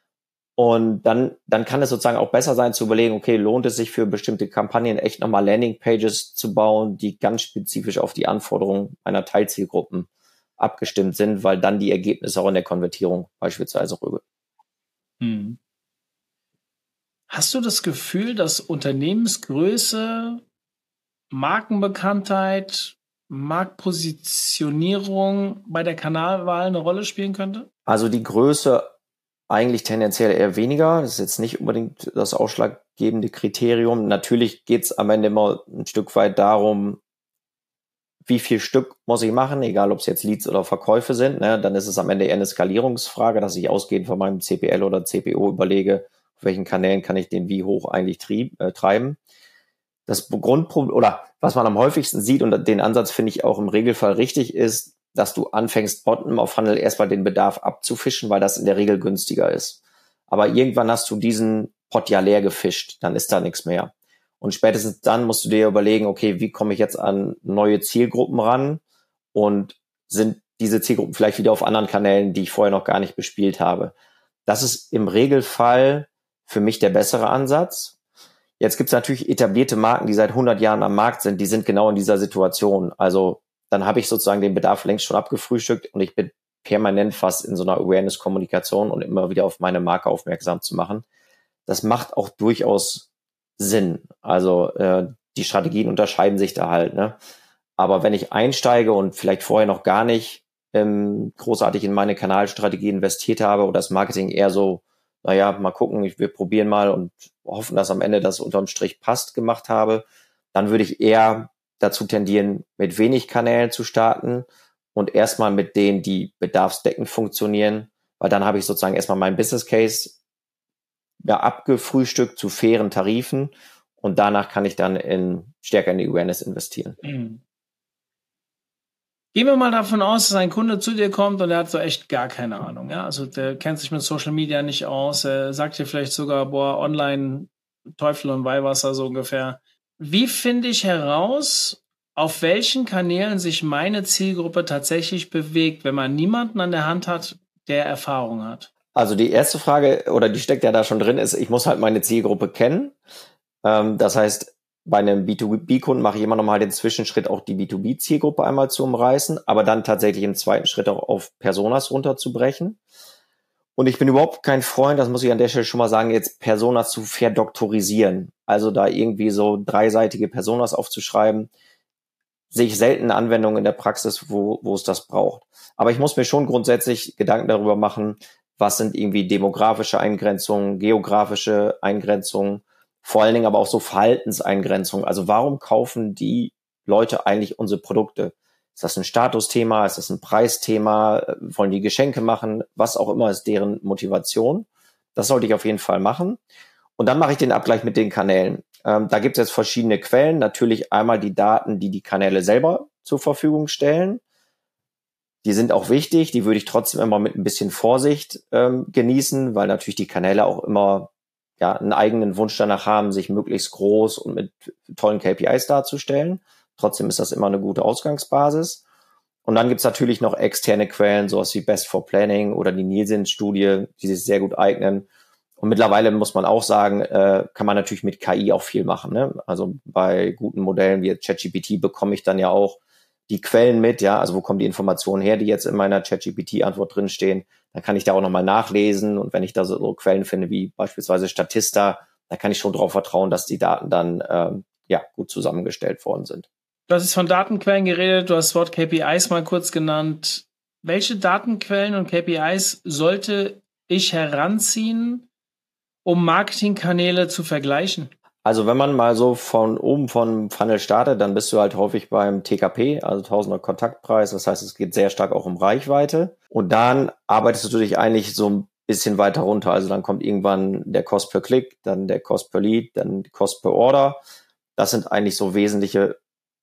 Und dann, dann kann es sozusagen auch besser sein zu überlegen, okay, lohnt es sich für bestimmte Kampagnen echt nochmal Landingpages zu bauen, die ganz spezifisch auf die Anforderungen einer Teilzielgruppen abgestimmt sind, weil dann die Ergebnisse auch in der Konvertierung beispielsweise rüber. Hm. Hast du das Gefühl, dass Unternehmensgröße, Markenbekanntheit, Marktpositionierung bei der Kanalwahl eine Rolle spielen könnte? Also die Größe eigentlich tendenziell eher weniger. Das ist jetzt nicht unbedingt das ausschlaggebende Kriterium. Natürlich geht es am Ende immer ein Stück weit darum, wie viel Stück muss ich machen, egal ob es jetzt Leads oder Verkäufe sind. Ne? Dann ist es am Ende eher eine Skalierungsfrage, dass ich ausgehend von meinem C P L oder C P O überlege, auf welchen Kanälen kann ich den wie hoch eigentlich trieb, äh, treiben. Das Grundproblem, oder was man am häufigsten sieht, und den Ansatz finde ich auch im Regelfall richtig, ist, dass du anfängst, bottom auf Funnel erstmal den Bedarf abzufischen, weil das in der Regel günstiger ist. Aber irgendwann hast du diesen Pot ja leer gefischt, dann ist da nichts mehr. Und spätestens dann musst du dir überlegen, okay, wie komme ich jetzt an neue Zielgruppen ran und sind diese Zielgruppen vielleicht wieder auf anderen Kanälen, die ich vorher noch gar nicht bespielt habe. Das ist im Regelfall für mich der bessere Ansatz. Jetzt gibt es natürlich etablierte Marken, die seit hundert Jahren am Markt sind, die sind genau in dieser Situation. Also dann habe ich sozusagen den Bedarf längst schon abgefrühstückt und ich bin permanent fast in so einer Awareness-Kommunikation und immer wieder auf meine Marke aufmerksam zu machen. Das macht auch durchaus Sinn. Also äh, die Strategien unterscheiden sich da halt, ne? Aber wenn ich einsteige und vielleicht vorher noch gar nicht ähm, großartig in meine Kanalstrategie investiert habe oder das Marketing eher so, naja, mal gucken, ich, wir probieren mal und hoffen, dass am Ende das unterm Strich passt, gemacht habe, dann würde ich eher dazu tendieren, mit wenig Kanälen zu starten und erstmal mit denen, die bedarfsdeckend funktionieren, weil dann habe ich sozusagen erstmal meinen Business Case ja, abgefrühstückt zu fairen Tarifen und danach kann ich dann in stärker in die Awareness investieren. Mhm. Gehen wir mal davon aus, dass ein Kunde zu dir kommt und er hat so echt gar keine Ahnung. Ja? Also der kennt sich mit Social Media nicht aus. Er sagt dir vielleicht sogar, boah, online Teufel und Weihwasser so ungefähr. Wie finde ich heraus, auf welchen Kanälen sich meine Zielgruppe tatsächlich bewegt, wenn man niemanden an der Hand hat, der Erfahrung hat? Also die erste Frage, oder die steckt ja da schon drin, ist, ich muss halt meine Zielgruppe kennen. Ähm, das heißt, bei einem B zwei B-Kunden mache ich immer noch mal den Zwischenschritt, auch die B zwei B-Zielgruppe einmal zu umreißen, aber dann tatsächlich im zweiten Schritt auch auf Personas runterzubrechen. Und ich bin überhaupt kein Freund, das muss ich an der Stelle schon mal sagen, jetzt Personas zu verdoktorisieren. Also da irgendwie so dreiseitige Personas aufzuschreiben, sehe ich selten Anwendungen in der Praxis, wo, wo es das braucht. Aber ich muss mir schon grundsätzlich Gedanken darüber machen, was sind irgendwie demografische Eingrenzungen, geografische Eingrenzungen, vor allen Dingen aber auch so Verhaltenseingrenzungen. Also warum kaufen die Leute eigentlich unsere Produkte? Ist das ein Statusthema? Ist das ein Preisthema? Wollen die Geschenke machen? Was auch immer ist deren Motivation. Das sollte ich auf jeden Fall machen. Und dann mache ich den Abgleich mit den Kanälen. Ähm, da gibt es jetzt verschiedene Quellen. Natürlich einmal die Daten, die die Kanäle selber zur Verfügung stellen. Die sind auch wichtig. Die würde ich trotzdem immer mit ein bisschen Vorsicht ähm, genießen, weil natürlich die Kanäle auch immer ja einen eigenen Wunsch danach haben, sich möglichst groß und mit tollen K P Is darzustellen. Trotzdem ist das immer eine gute Ausgangsbasis. Und dann gibt's natürlich noch externe Quellen, sowas wie Best for Planning oder die Nielsen-Studie, die sich sehr gut eignen. Und mittlerweile muss man auch sagen, äh, kann man natürlich mit K I auch viel machen, ne? Also bei guten Modellen wie ChatGPT bekomme ich dann ja auch die Quellen mit, ja, also wo kommen die Informationen her, die jetzt in meiner ChatGPT-Antwort drinstehen. Dann kann ich da auch nochmal nachlesen und wenn ich da so, so Quellen finde wie beispielsweise Statista, da kann ich schon darauf vertrauen, dass die Daten dann ähm, ja gut zusammengestellt worden sind. Du hast jetzt von Datenquellen geredet, du hast das Wort K P Is mal kurz genannt. Welche Datenquellen und K P Is sollte ich heranziehen, um Marketingkanäle zu vergleichen? Also wenn man mal so von oben vom Funnel startet, dann bist du halt häufig beim T K P, also Tausender Kontaktpreis. Das heißt, es geht sehr stark auch um Reichweite. Und dann arbeitest du dich eigentlich so ein bisschen weiter runter. Also dann kommt irgendwann der Cost per Klick, dann der Cost per Lead, dann Cost per Order. Das sind eigentlich so wesentliche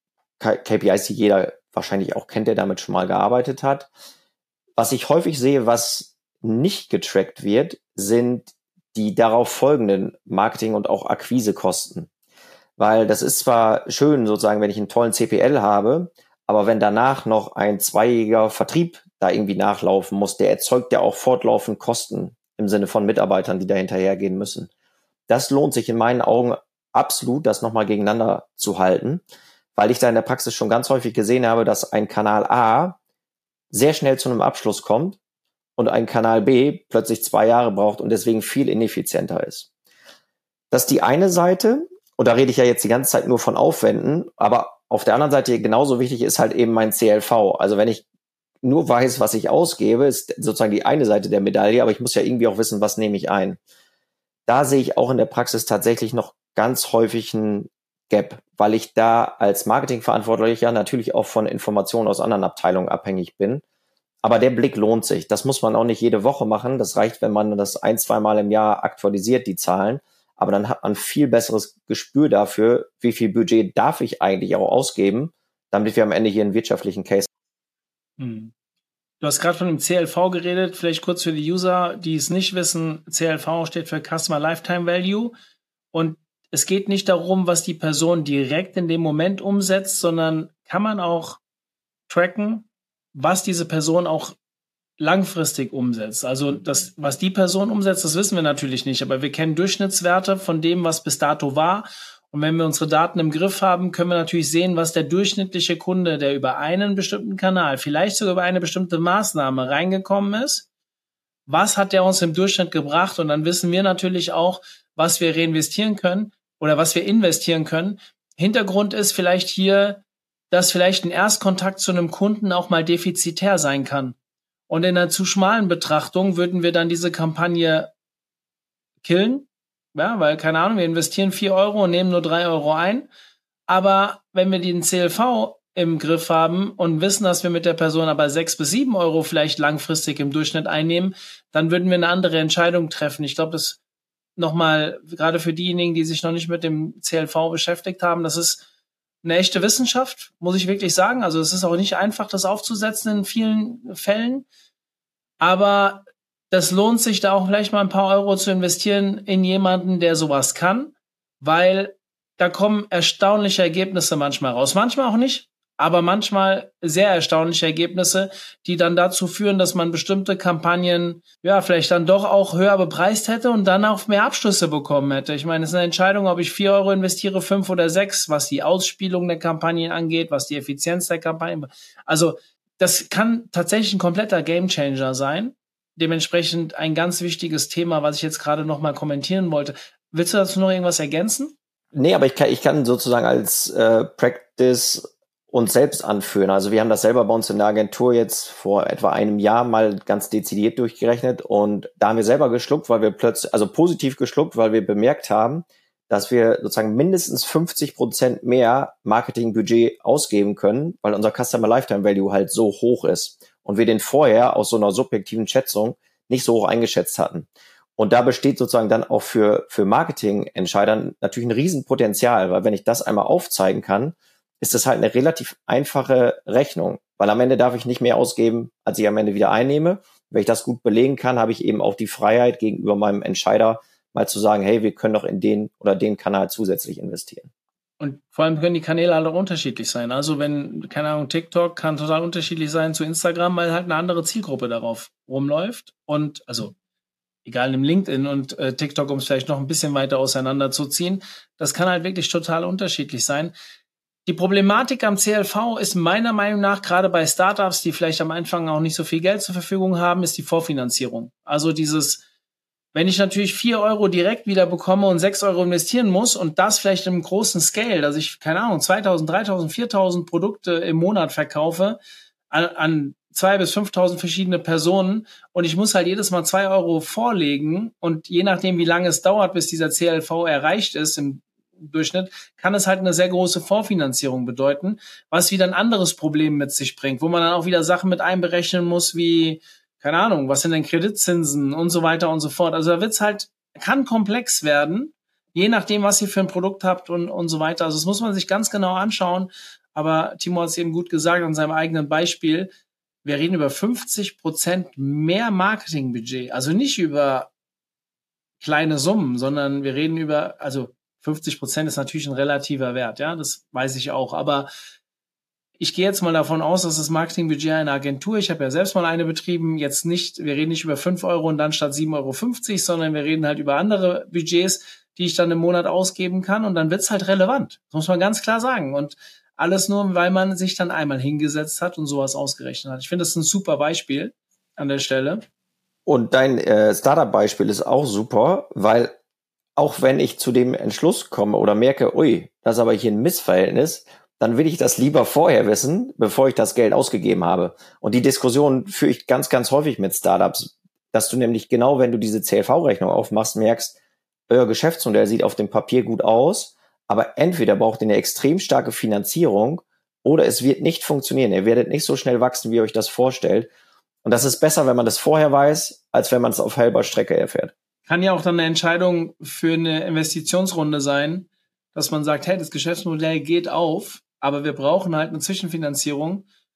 K P Is, die jeder wahrscheinlich auch kennt, der damit schon mal gearbeitet hat. Was ich häufig sehe, was nicht getrackt wird, sind die darauf folgenden Marketing- und auch Akquisekosten. Weil das ist zwar schön, sozusagen, wenn ich einen tollen C P L habe, aber wenn danach noch ein zweijähriger Vertrieb da irgendwie nachlaufen muss, der erzeugt ja auch fortlaufend Kosten im Sinne von Mitarbeitern, die da hinterhergehen müssen. Das lohnt sich in meinen Augen absolut, das nochmal gegeneinander zu halten, weil ich da in der Praxis schon ganz häufig gesehen habe, dass ein Kanal A sehr schnell zu einem Abschluss kommt und ein Kanal B plötzlich zwei Jahre braucht und deswegen viel ineffizienter ist. Das ist die eine Seite, und da rede ich ja jetzt die ganze Zeit nur von Aufwänden, aber auf der anderen Seite genauso wichtig ist halt eben mein C L V. Also wenn ich nur weiß, was ich ausgebe, ist sozusagen die eine Seite der Medaille, aber ich muss ja irgendwie auch wissen, was nehme ich ein. Da sehe ich auch in der Praxis tatsächlich noch ganz häufig einen Gap, weil ich da als Marketingverantwortlicher natürlich auch von Informationen aus anderen Abteilungen abhängig bin. Aber der Blick lohnt sich. Das muss man auch nicht jede Woche machen. Das reicht, wenn man das ein, zwei Mal im Jahr aktualisiert, die Zahlen. Aber dann hat man viel besseres Gespür dafür, wie viel Budget darf ich eigentlich auch ausgeben, damit wir am Ende hier einen wirtschaftlichen Case haben. Hm. Du hast gerade von dem C L V geredet. Vielleicht kurz für die User, die es nicht wissen. C L V steht für Customer Lifetime Value. Und es geht nicht darum, was die Person direkt in dem Moment umsetzt, sondern kann man auch tracken, was diese Person auch langfristig umsetzt. Also das, was die Person umsetzt, das wissen wir natürlich nicht, aber wir kennen Durchschnittswerte von dem, was bis dato war. Und wenn wir unsere Daten im Griff haben, können wir natürlich sehen, was der durchschnittliche Kunde, der über einen bestimmten Kanal, vielleicht sogar über eine bestimmte Maßnahme reingekommen ist, was hat der uns im Durchschnitt gebracht? Und dann wissen wir natürlich auch, was wir reinvestieren können oder was wir investieren können. Hintergrund ist vielleicht hier, dass vielleicht ein Erstkontakt zu einem Kunden auch mal defizitär sein kann. Und in einer zu schmalen Betrachtung würden wir dann diese Kampagne killen. Ja, weil, keine Ahnung, wir investieren vier Euro und nehmen nur drei Euro ein. Aber wenn wir den C L V im Griff haben und wissen, dass wir mit der Person aber sechs bis sieben Euro vielleicht langfristig im Durchschnitt einnehmen, dann würden wir eine andere Entscheidung treffen. Ich glaube, das nochmal, gerade für diejenigen, die sich noch nicht mit dem C L V beschäftigt haben, das ist eine echte Wissenschaft, muss ich wirklich sagen. Also es ist auch nicht einfach, das aufzusetzen in vielen Fällen. Aber das lohnt sich, da auch vielleicht mal ein paar Euro zu investieren in jemanden, der sowas kann, weil da kommen erstaunliche Ergebnisse manchmal raus. Manchmal auch nicht, aber manchmal sehr erstaunliche Ergebnisse, die dann dazu führen, dass man bestimmte Kampagnen ja vielleicht dann doch auch höher bepreist hätte und dann auch mehr Abschlüsse bekommen hätte. Ich meine, es ist eine Entscheidung, ob ich vier Euro investiere, fünf oder sechs, was die Ausspielung der Kampagnen angeht, was die Effizienz der Kampagnen. Also das kann tatsächlich ein kompletter Gamechanger sein. Dementsprechend ein ganz wichtiges Thema, was ich jetzt gerade noch mal kommentieren wollte. Willst du dazu noch irgendwas ergänzen? Nee, aber ich kann, ich kann sozusagen als äh, Practice uns selbst anführen. Also wir haben das selber bei uns in der Agentur jetzt vor etwa einem Jahr mal ganz dezidiert durchgerechnet und da haben wir selber geschluckt, weil wir plötzlich, also positiv geschluckt, weil wir bemerkt haben, dass wir sozusagen mindestens fünfzig Prozent mehr Marketingbudget ausgeben können, weil unser Customer Lifetime Value halt so hoch ist und wir den vorher aus so einer subjektiven Schätzung nicht so hoch eingeschätzt hatten. Und da besteht sozusagen dann auch für für Marketingentscheidern natürlich ein Riesenpotenzial, weil wenn ich das einmal aufzeigen kann, ist das halt eine relativ einfache Rechnung, weil am Ende darf ich nicht mehr ausgeben, als ich am Ende wieder einnehme. Wenn ich das gut belegen kann, habe ich eben auch die Freiheit gegenüber meinem Entscheider, mal zu sagen, hey, wir können doch in den oder den Kanal zusätzlich investieren. Und vor allem können die Kanäle alle unterschiedlich sein. Also wenn, keine Ahnung, TikTok kann total unterschiedlich sein zu Instagram, weil halt eine andere Zielgruppe darauf rumläuft. Und also egal im LinkedIn und äh, TikTok, um es vielleicht noch ein bisschen weiter auseinanderzuziehen, das kann halt wirklich total unterschiedlich sein. Die Problematik am C L V ist meiner Meinung nach, gerade bei Startups, die vielleicht am Anfang auch nicht so viel Geld zur Verfügung haben, ist die Vorfinanzierung. Also dieses, wenn ich natürlich vier Euro direkt wieder bekomme und sechs Euro investieren muss und das vielleicht im großen Scale, dass ich, keine Ahnung, zweitausend, dreitausend, viertausend Produkte im Monat verkaufe an, an zwei bis fünftausend verschiedene Personen und ich muss halt jedes Mal zwei Euro vorlegen und je nachdem, wie lange es dauert, bis dieser C L V erreicht ist im Durchschnitt, kann es halt eine sehr große Vorfinanzierung bedeuten, was wieder ein anderes Problem mit sich bringt, wo man dann auch wieder Sachen mit einberechnen muss, wie, keine Ahnung, was sind denn Kreditzinsen und so weiter und so fort. Also da wird's halt, kann komplex werden, je nachdem, was ihr für ein Produkt habt und, und so weiter. Also das muss man sich ganz genau anschauen. Aber Timo hat es eben gut gesagt an seinem eigenen Beispiel. Wir reden über fünfzig Prozent mehr Marketingbudget. Also nicht über kleine Summen, sondern wir reden über, also fünfzig Prozent ist natürlich ein relativer Wert, ja, das weiß ich auch. Aber ich gehe jetzt mal davon aus, dass das Marketingbudget einer Agentur, ich habe ja selbst mal eine betrieben, jetzt nicht, wir reden nicht über fünf Euro und dann statt sieben Euro fünfzig, sondern wir reden halt über andere Budgets, die ich dann im Monat ausgeben kann und dann wird's halt relevant. Das muss man ganz klar sagen. Und alles nur, weil man sich dann einmal hingesetzt hat und sowas ausgerechnet hat. Ich finde, das ist ein super Beispiel an der Stelle. Und dein äh, Startup-Beispiel ist auch super, weil auch wenn ich zu dem Entschluss komme oder merke, ui, das ist aber hier ein Missverhältnis, dann will ich das lieber vorher wissen, bevor ich das Geld ausgegeben habe. Und die Diskussion führe ich ganz, ganz häufig mit Startups, dass du nämlich genau, wenn du diese C L V-Rechnung aufmachst, merkst, euer Geschäftsmodell sieht auf dem Papier gut aus, aber entweder braucht ihr eine extrem starke Finanzierung oder es wird nicht funktionieren. Ihr werdet nicht so schnell wachsen, wie ihr euch das vorstellt. Und das ist besser, wenn man das vorher weiß, als wenn man es auf halber Strecke erfährt. Kann ja auch dann eine Entscheidung für eine Investitionsrunde sein, dass man sagt, hey, das Geschäftsmodell geht auf, aber wir brauchen halt eine Zwischenfinanzierung.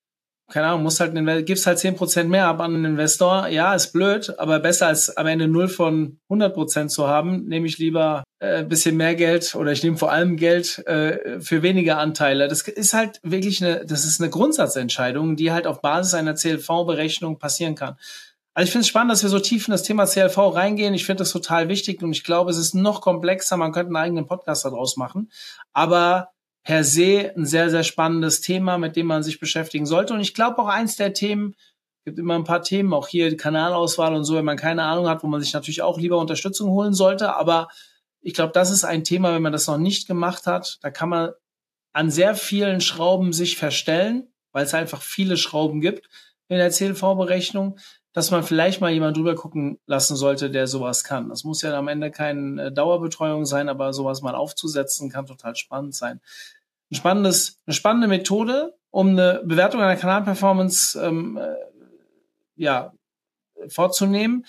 keine Ahnung, musst halt, gibst halt zehn Prozent mehr ab an einen Investor. Ja, ist blöd, aber besser als am Ende null von hundert Prozent zu haben, nehme ich lieber äh, ein bisschen mehr Geld oder ich nehme vor allem Geld äh, für weniger Anteile. Das ist halt wirklich eine, das ist eine Grundsatzentscheidung, die halt auf Basis einer C L V-Berechnung passieren kann. Also ich finde es spannend, dass wir so tief in das Thema C L V reingehen. Ich finde das total wichtig und ich glaube, es ist noch komplexer. Man könnte einen eigenen Podcast daraus machen. Aber per se ein sehr, sehr spannendes Thema, mit dem man sich beschäftigen sollte. Und ich glaube auch eins der Themen, gibt immer ein paar Themen, auch hier die Kanalauswahl und so, wenn man keine Ahnung hat, wo man sich natürlich auch lieber Unterstützung holen sollte. Aber ich glaube, das ist ein Thema, wenn man das noch nicht gemacht hat, da kann man an sehr vielen Schrauben sich verstellen, weil es einfach viele Schrauben gibt in der C L V-Berechnung, dass man vielleicht mal jemand drüber gucken lassen sollte, der sowas kann. Das muss ja am Ende keine Dauerbetreuung sein, aber sowas mal aufzusetzen, kann total spannend sein. Ein spannendes, eine spannende Methode, um eine Bewertung einer Kanalperformance ähm, äh, ja, vorzunehmen.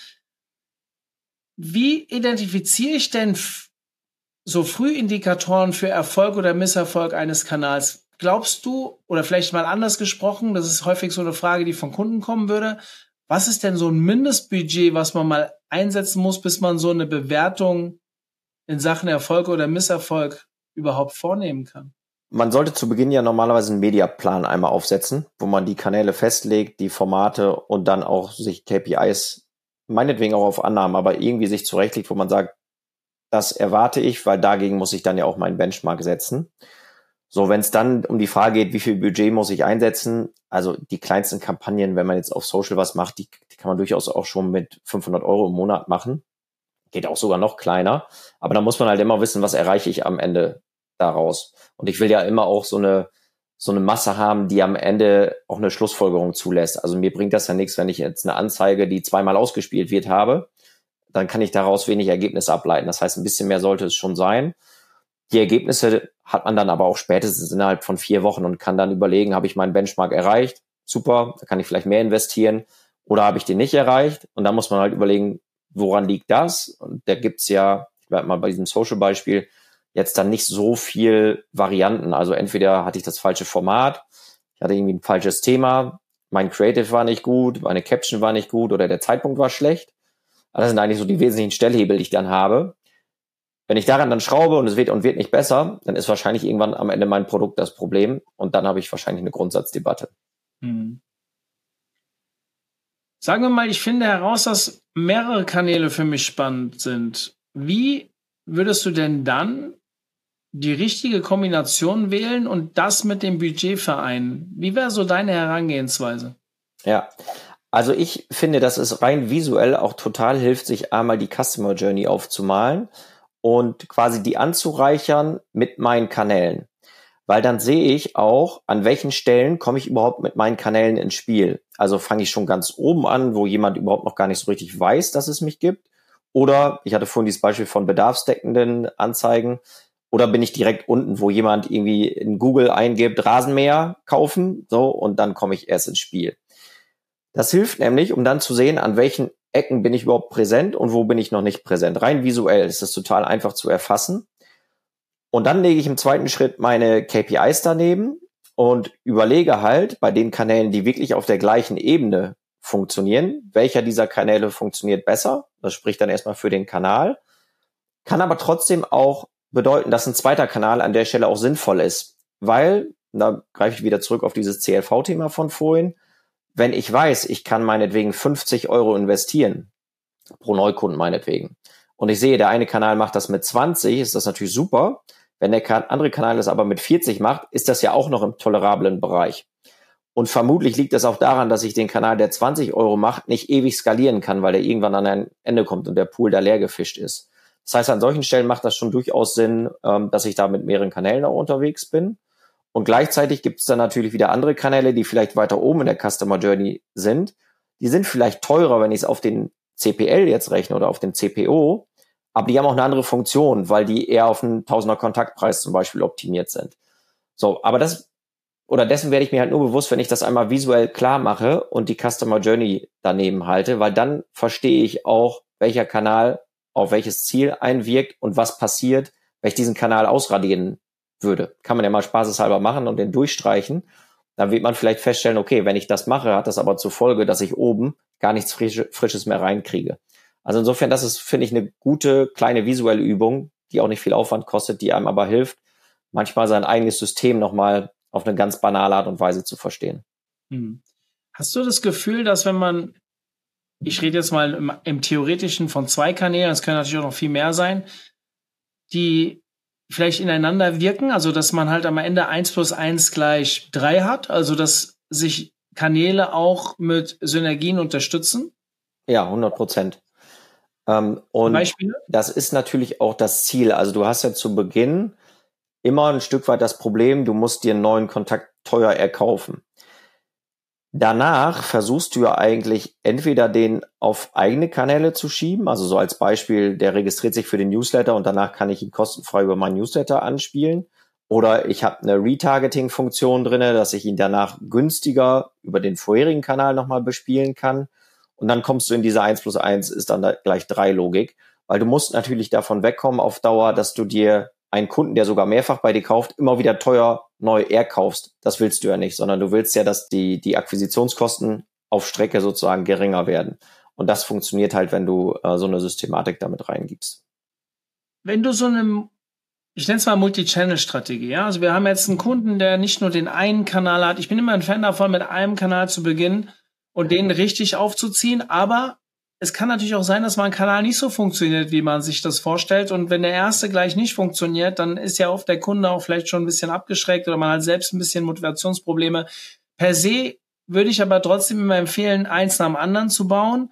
Wie identifiziere ich denn f- so Frühindikatoren für Erfolg oder Misserfolg eines Kanals? Glaubst du, oder vielleicht mal anders gesprochen, das ist häufig so eine Frage, die von Kunden kommen würde, was ist denn so ein Mindestbudget, was man mal einsetzen muss, bis man so eine Bewertung in Sachen Erfolg oder Misserfolg überhaupt vornehmen kann? Man sollte zu Beginn ja normalerweise einen Mediaplan einmal aufsetzen, wo man die Kanäle festlegt, die Formate und dann auch sich K P Is, meinetwegen auch auf Annahmen, aber irgendwie sich zurechtlegt, wo man sagt, das erwarte ich, weil dagegen muss ich dann ja auch meinen Benchmark setzen. So, wenn es dann um die Frage geht, wie viel Budget muss ich einsetzen, also die kleinsten Kampagnen, wenn man jetzt auf Social was macht, die, die kann man durchaus auch schon mit fünfhundert Euro im Monat machen. Geht auch sogar noch kleiner. Aber da muss man halt immer wissen, was erreiche ich am Ende daraus. Und ich will ja immer auch so eine so eine Masse haben, die am Ende auch eine Schlussfolgerung zulässt. Also mir bringt das ja nichts, wenn ich jetzt eine Anzeige, die zweimal ausgespielt wird, habe, dann kann ich daraus wenig Ergebnisse ableiten. Das heißt, ein bisschen mehr sollte es schon sein. Die Ergebnisse hat man dann aber auch spätestens innerhalb von vier Wochen und kann dann überlegen, habe ich meinen Benchmark erreicht? Super, da kann ich vielleicht mehr investieren. Oder habe ich den nicht erreicht? Und dann muss man halt überlegen, woran liegt das? Und da gibt's ja, ich bleibe mal bei diesem Social-Beispiel, jetzt dann nicht so viel Varianten. Also entweder hatte ich das falsche Format, ich hatte irgendwie ein falsches Thema, mein Creative war nicht gut, meine Caption war nicht gut oder der Zeitpunkt war schlecht. Das sind eigentlich so die wesentlichen Stellhebel, die ich dann habe. Wenn ich daran dann schraube und es wird und wird nicht besser, dann ist wahrscheinlich irgendwann am Ende mein Produkt das Problem und dann habe ich wahrscheinlich eine Grundsatzdebatte. Hm. Sagen wir mal, ich finde heraus, dass mehrere Kanäle für mich spannend sind. Wie würdest du denn dann die richtige Kombination wählen und das mit dem Budget vereinen? Wie wäre so deine Herangehensweise? Ja, also ich finde, dass es rein visuell auch total hilft, sich einmal die Customer Journey aufzumalen und quasi die anzureichern mit meinen Kanälen. Weil dann sehe ich auch, an welchen Stellen komme ich überhaupt mit meinen Kanälen ins Spiel. Also fange ich schon ganz oben an, wo jemand überhaupt noch gar nicht so richtig weiß, dass es mich gibt. Oder, ich hatte vorhin dieses Beispiel von bedarfsdeckenden Anzeigen, oder bin ich direkt unten, wo jemand irgendwie in Google eingibt, Rasenmäher kaufen, so, und dann komme ich erst ins Spiel. Das hilft nämlich, um dann zu sehen, an welchen Ecken bin ich überhaupt präsent und wo bin ich noch nicht präsent. Rein visuell ist das total einfach zu erfassen. Und dann lege ich im zweiten Schritt meine K P Is daneben und überlege halt bei den Kanälen, die wirklich auf der gleichen Ebene funktionieren, welcher dieser Kanäle funktioniert besser. Das spricht dann erstmal für den Kanal. Kann aber trotzdem auch bedeuten, dass ein zweiter Kanal an der Stelle auch sinnvoll ist. Weil, da greife ich wieder zurück auf dieses C L V-Thema von vorhin, wenn ich weiß, ich kann meinetwegen fünfzig Euro investieren, pro Neukunden meinetwegen, und ich sehe, der eine Kanal macht das mit zwanzig, ist das natürlich super. Wenn der andere Kanal das aber mit vierzig macht, ist das ja auch noch im tolerablen Bereich. Und vermutlich liegt das auch daran, dass ich den Kanal, der zwanzig Euro macht, nicht ewig skalieren kann, weil der irgendwann an ein Ende kommt und der Pool da leer gefischt ist. Das heißt, an solchen Stellen macht das schon durchaus Sinn, dass ich da mit mehreren Kanälen auch unterwegs bin. Und gleichzeitig gibt es dann natürlich wieder andere Kanäle, die vielleicht weiter oben in der Customer Journey sind. Die sind vielleicht teurer, wenn ich es auf den C P L jetzt rechne oder auf den C P O, aber die haben auch eine andere Funktion, weil die eher auf einen Tausender Kontaktpreis zum Beispiel optimiert sind. So, aber das, oder dessen werde ich mir halt nur bewusst, wenn ich das einmal visuell klar mache und die Customer Journey daneben halte, weil dann verstehe ich auch, welcher Kanal auf welches Ziel einwirkt und was passiert, wenn ich diesen Kanal ausradieren würde. Kann man ja mal spaßeshalber machen und den durchstreichen. dann wird man vielleicht feststellen, okay, wenn ich das mache, hat das aber zur Folge, dass ich oben gar nichts Frische, Frisches mehr reinkriege. Also insofern, das ist, finde ich, eine gute kleine visuelle Übung, die auch nicht viel Aufwand kostet, die einem aber hilft, manchmal sein eigenes System nochmal auf eine ganz banale Art und Weise zu verstehen. Hm. Hast du das Gefühl, dass wenn man, ich rede jetzt mal im, im Theoretischen von zwei Kanälen, es können natürlich auch noch viel mehr sein, die vielleicht ineinander wirken, also dass man halt am Ende eins plus eins gleich drei hat, also dass sich Kanäle auch mit Synergien unterstützen? Ja, hundert Prozent. Ähm, und Beispiele? Das ist natürlich auch das Ziel. Also du hast ja zu Beginn immer ein Stück weit das Problem, du musst dir einen neuen Kontakt teuer erkaufen. Danach versuchst du ja eigentlich entweder den auf eigene Kanäle zu schieben, also so als Beispiel, der registriert sich für den Newsletter und danach kann ich ihn kostenfrei über meinen Newsletter anspielen. Oder ich habe eine Retargeting-Funktion drinne, dass ich ihn danach günstiger über den vorherigen Kanal nochmal bespielen kann. Und dann kommst du in diese eins plus eins ist dann da gleich drei Logik, weil du musst natürlich davon wegkommen auf Dauer, dass du dir einen Kunden, der sogar mehrfach bei dir kauft, immer wieder teuer neu erkaufst. Das willst du ja nicht, sondern du willst ja, dass die, die Akquisitionskosten auf Strecke sozusagen geringer werden. Und das funktioniert halt, wenn du äh, so eine Systematik damit reingibst. Wenn du so eine, ich nenne es mal Multi-Channel-Strategie, ja, also wir haben jetzt einen Kunden, der nicht nur den einen Kanal hat. Ich bin immer ein Fan davon, mit einem Kanal zu beginnen und den richtig aufzuziehen, aber es kann natürlich auch sein, dass mal ein Kanal nicht so funktioniert, wie man sich das vorstellt. Und wenn der erste gleich nicht funktioniert, dann ist ja oft der Kunde auch vielleicht schon ein bisschen abgeschreckt oder man hat selbst ein bisschen Motivationsprobleme. Per se würde ich aber trotzdem immer empfehlen, eins nach dem anderen zu bauen.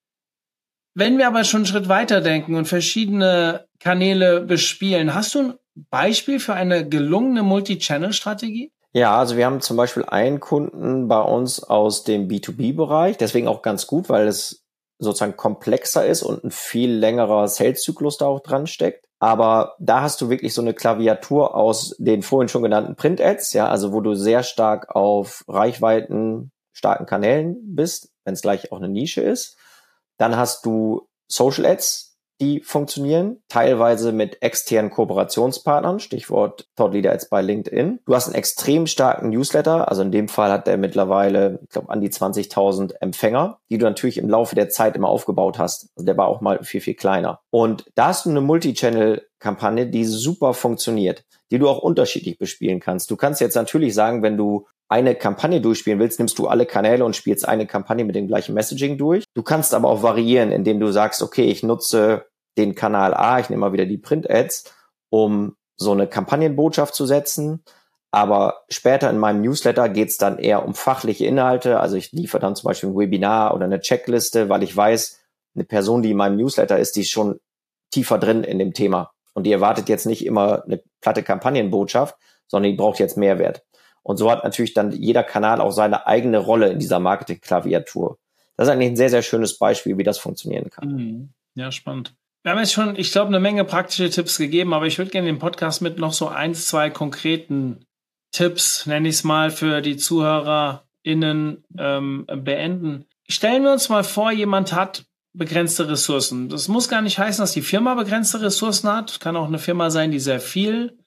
Wenn wir aber schon einen Schritt weiter denken und verschiedene Kanäle bespielen, hast du ein Beispiel für eine gelungene Multi-Channel-Strategie? Ja, also wir haben zum Beispiel einen Kunden bei uns aus dem B zwei B-Bereich, deswegen auch ganz gut, weil es sozusagen komplexer ist und ein viel längerer Sales-Zyklus da auch dran steckt. Aber da hast du wirklich so eine Klaviatur aus den vorhin schon genannten Print-Ads, ja, also wo du sehr stark auf Reichweiten, starken Kanälen bist, wenn es gleich auch eine Nische ist. Dann hast du Social-Ads, die funktionieren, teilweise mit externen Kooperationspartnern, Stichwort Thought Leader Ads bei LinkedIn. Du hast einen extrem starken Newsletter, also in dem Fall hat der mittlerweile, ich glaube, an die zwanzigtausend Empfänger, die du natürlich im Laufe der Zeit immer aufgebaut hast. Also der war auch mal viel, viel kleiner. Und da hast du eine Multi-Channel-Kampagne, die super funktioniert, die du auch unterschiedlich bespielen kannst. Du kannst jetzt natürlich sagen, wenn du eine Kampagne durchspielen willst, nimmst du alle Kanäle und spielst eine Kampagne mit dem gleichen Messaging durch. Du kannst aber auch variieren, indem du sagst, okay, ich nutze den Kanal A, ich nehme mal wieder die Print-Ads, um so eine Kampagnenbotschaft zu setzen. Aber später in meinem Newsletter geht es dann eher um fachliche Inhalte. Also ich liefere dann zum Beispiel ein Webinar oder eine Checkliste, weil ich weiß, eine Person, die in meinem Newsletter ist, die ist schon tiefer drin in dem Thema. Und die erwartet jetzt nicht immer eine platte Kampagnenbotschaft, sondern die braucht jetzt Mehrwert. Und so hat natürlich dann jeder Kanal auch seine eigene Rolle in dieser Marketing-Klaviatur. Das ist eigentlich ein sehr, sehr schönes Beispiel, wie das funktionieren kann. Ja, spannend. Wir haben jetzt schon, ich glaube, eine Menge praktische Tipps gegeben, aber ich würde gerne den Podcast mit noch so eins, zwei konkreten Tipps, nenne ich es mal, für die ZuhörerInnen ähm, beenden. Stellen wir uns mal vor, jemand hat begrenzte Ressourcen. Das muss gar nicht heißen, dass die Firma begrenzte Ressourcen hat. Es kann auch eine Firma sein, die sehr viel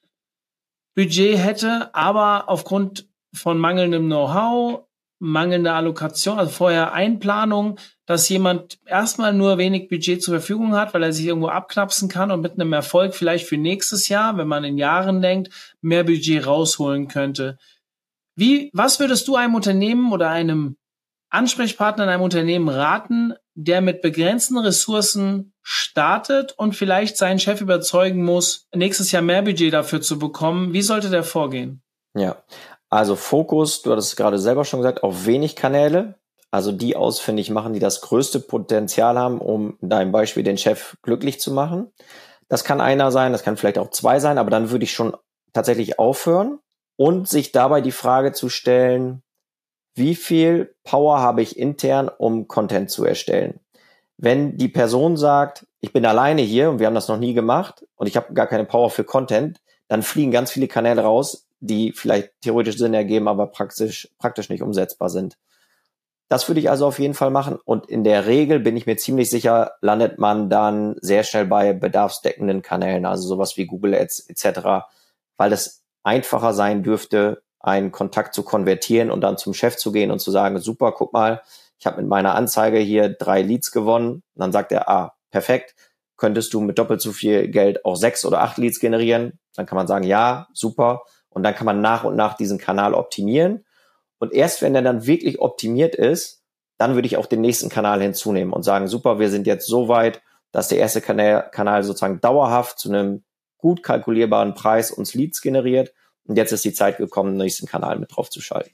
Budget hätte, aber aufgrund von mangelndem Know-how, mangelnder Allokation, also vorher Einplanung, dass jemand erstmal nur wenig Budget zur Verfügung hat, weil er sich irgendwo abknapsen kann und mit einem Erfolg vielleicht für nächstes Jahr, wenn man in Jahren denkt, mehr Budget rausholen könnte. Wie, was würdest du einem Unternehmen oder einem Ansprechpartner in einem Unternehmen raten, der mit begrenzten Ressourcen startet und vielleicht seinen Chef überzeugen muss, nächstes Jahr mehr Budget dafür zu bekommen? Wie sollte der vorgehen? Ja, also Fokus, du hattest es gerade selber schon gesagt, auf wenig Kanäle, also die ausfindig machen, die das größte Potenzial haben, um in deinem Beispiel den Chef glücklich zu machen. Das kann einer sein, das kann vielleicht auch zwei sein, aber dann würde ich schon tatsächlich aufhören und sich dabei die Frage zu stellen, wie viel Power habe ich intern, um Content zu erstellen? Wenn die Person sagt, ich bin alleine hier und wir haben das noch nie gemacht und ich habe gar keine Power für Content, dann fliegen ganz viele Kanäle raus, die vielleicht theoretisch Sinn ergeben, aber praktisch, praktisch nicht umsetzbar sind. Das würde ich also auf jeden Fall machen und in der Regel bin ich mir ziemlich sicher, landet man dann sehr schnell bei bedarfsdeckenden Kanälen, also sowas wie Google Ads et cetera, weil es einfacher sein dürfte, einen Kontakt zu konvertieren und dann zum Chef zu gehen und zu sagen, super, guck mal, ich habe mit meiner Anzeige hier drei Leads gewonnen. Und dann sagt er, ah, perfekt, könntest du mit doppelt so viel Geld auch sechs oder acht Leads generieren? Dann kann man sagen, ja, super. Und dann kann man nach und nach diesen Kanal optimieren. Und erst wenn er dann wirklich optimiert ist, dann würde ich auch den nächsten Kanal hinzunehmen und sagen, super, wir sind jetzt so weit, dass der erste Kanal, Kanal sozusagen dauerhaft zu einem gut kalkulierbaren Preis uns Leads generiert. Und jetzt ist die Zeit gekommen, den nächsten Kanal mit drauf zu schalten.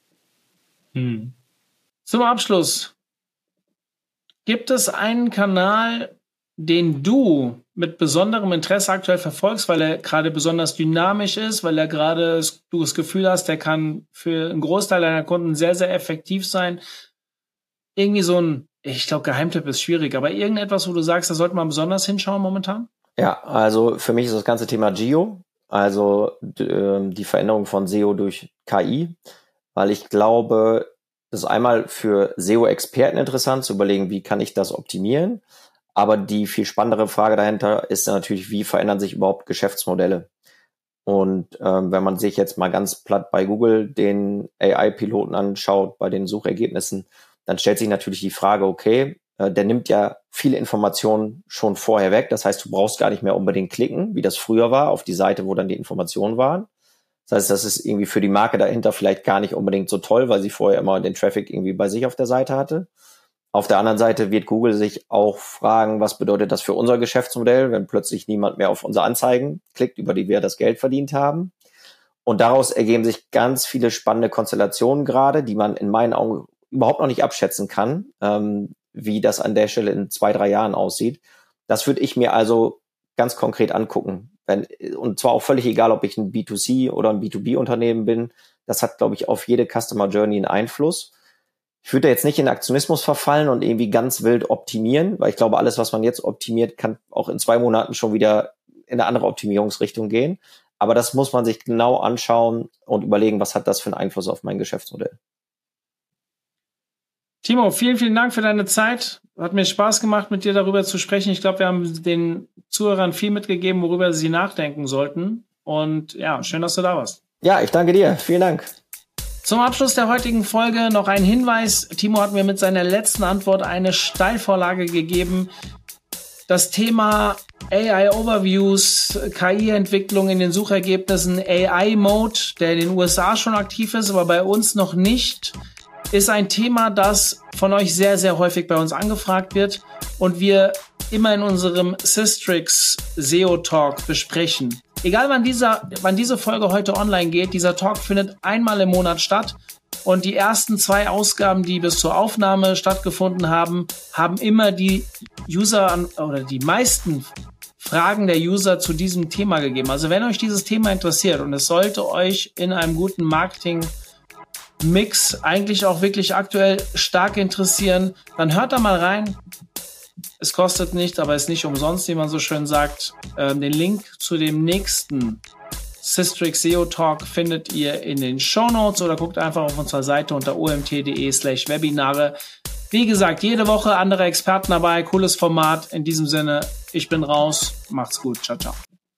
Hm. Zum Abschluss. Gibt es einen Kanal, den du mit besonderem Interesse aktuell verfolgst, weil er gerade besonders dynamisch ist, weil er gerade du das Gefühl hast, der kann für einen Großteil deiner Kunden sehr, sehr effektiv sein? Irgendwie so ein, ich glaube, Geheimtipp ist schwierig, aber irgendetwas, wo du sagst, da sollte man besonders hinschauen momentan? Ja, also für mich ist das ganze Thema Geo, also die Veränderung von S E O durch K I, weil ich glaube, das ist einmal für S E O-Experten interessant, zu überlegen, wie kann ich das optimieren. Aber die viel spannendere Frage dahinter ist natürlich, wie verändern sich überhaupt Geschäftsmodelle? Und ähm, wenn man sich jetzt mal ganz platt bei Google den A I-Piloten anschaut, bei den Suchergebnissen, dann stellt sich natürlich die Frage, okay, äh, der nimmt ja viele Informationen schon vorher weg. Das heißt, du brauchst gar nicht mehr unbedingt klicken, wie das früher war, auf die Seite, wo dann die Informationen waren. Das heißt, das ist irgendwie für die Marke dahinter vielleicht gar nicht unbedingt so toll, weil sie vorher immer den Traffic irgendwie bei sich auf der Seite hatte. Auf der anderen Seite wird Google sich auch fragen, was bedeutet das für unser Geschäftsmodell, wenn plötzlich niemand mehr auf unsere Anzeigen klickt, über die wir das Geld verdient haben. Und daraus ergeben sich ganz viele spannende Konstellationen gerade, die man in meinen Augen überhaupt noch nicht abschätzen kann, ähm, wie das an der Stelle in zwei, drei Jahren aussieht. Das würde ich mir also ganz konkret angucken. Wenn, und zwar auch völlig egal, ob ich ein B zwei C oder ein B zwei B Unternehmen bin. Das hat, glaube ich, auf jede Customer Journey einen Einfluss. Ich würde da jetzt nicht in Aktionismus verfallen und irgendwie ganz wild optimieren, weil ich glaube, alles, was man jetzt optimiert, kann auch in zwei Monaten schon wieder in eine andere Optimierungsrichtung gehen. Aber das muss man sich genau anschauen und überlegen, was hat das für einen Einfluss auf mein Geschäftsmodell. Timo, vielen, vielen Dank für deine Zeit. Hat mir Spaß gemacht, mit dir darüber zu sprechen. Ich glaube, wir haben den Zuhörern viel mitgegeben, worüber sie nachdenken sollten. Und ja, schön, dass du da warst. Ja, ich danke dir. Vielen Dank. Zum Abschluss der heutigen Folge noch ein Hinweis. Timo hat mir mit seiner letzten Antwort eine Steilvorlage gegeben. Das Thema A I-Overviews, K I-Entwicklung in den Suchergebnissen, A I-Mode, der in den U S A schon aktiv ist, aber bei uns noch nicht, ist ein Thema, das von euch sehr, sehr häufig bei uns angefragt wird und wir immer in unserem Systrix S E O Talk besprechen. Egal wann dieser, wann diese Folge heute online geht, dieser Talk findet einmal im Monat statt und die ersten zwei Ausgaben, die bis zur Aufnahme stattgefunden haben, haben immer die User oder die meisten Fragen der User zu diesem Thema gegeben. Also wenn euch dieses Thema interessiert und es sollte euch in einem guten Marketing Mix eigentlich auch wirklich aktuell stark interessieren, dann hört da mal rein. Es kostet nichts, aber ist nicht umsonst, wie man so schön sagt. Ähm, den Link zu dem nächsten Systrix S E O Talk findet ihr in den Shownotes oder guckt einfach auf unserer Seite unter omt.de slash Webinare. Wie gesagt, jede Woche andere Experten dabei, cooles Format. In diesem Sinne, ich bin raus. Macht's gut. Ciao, ciao.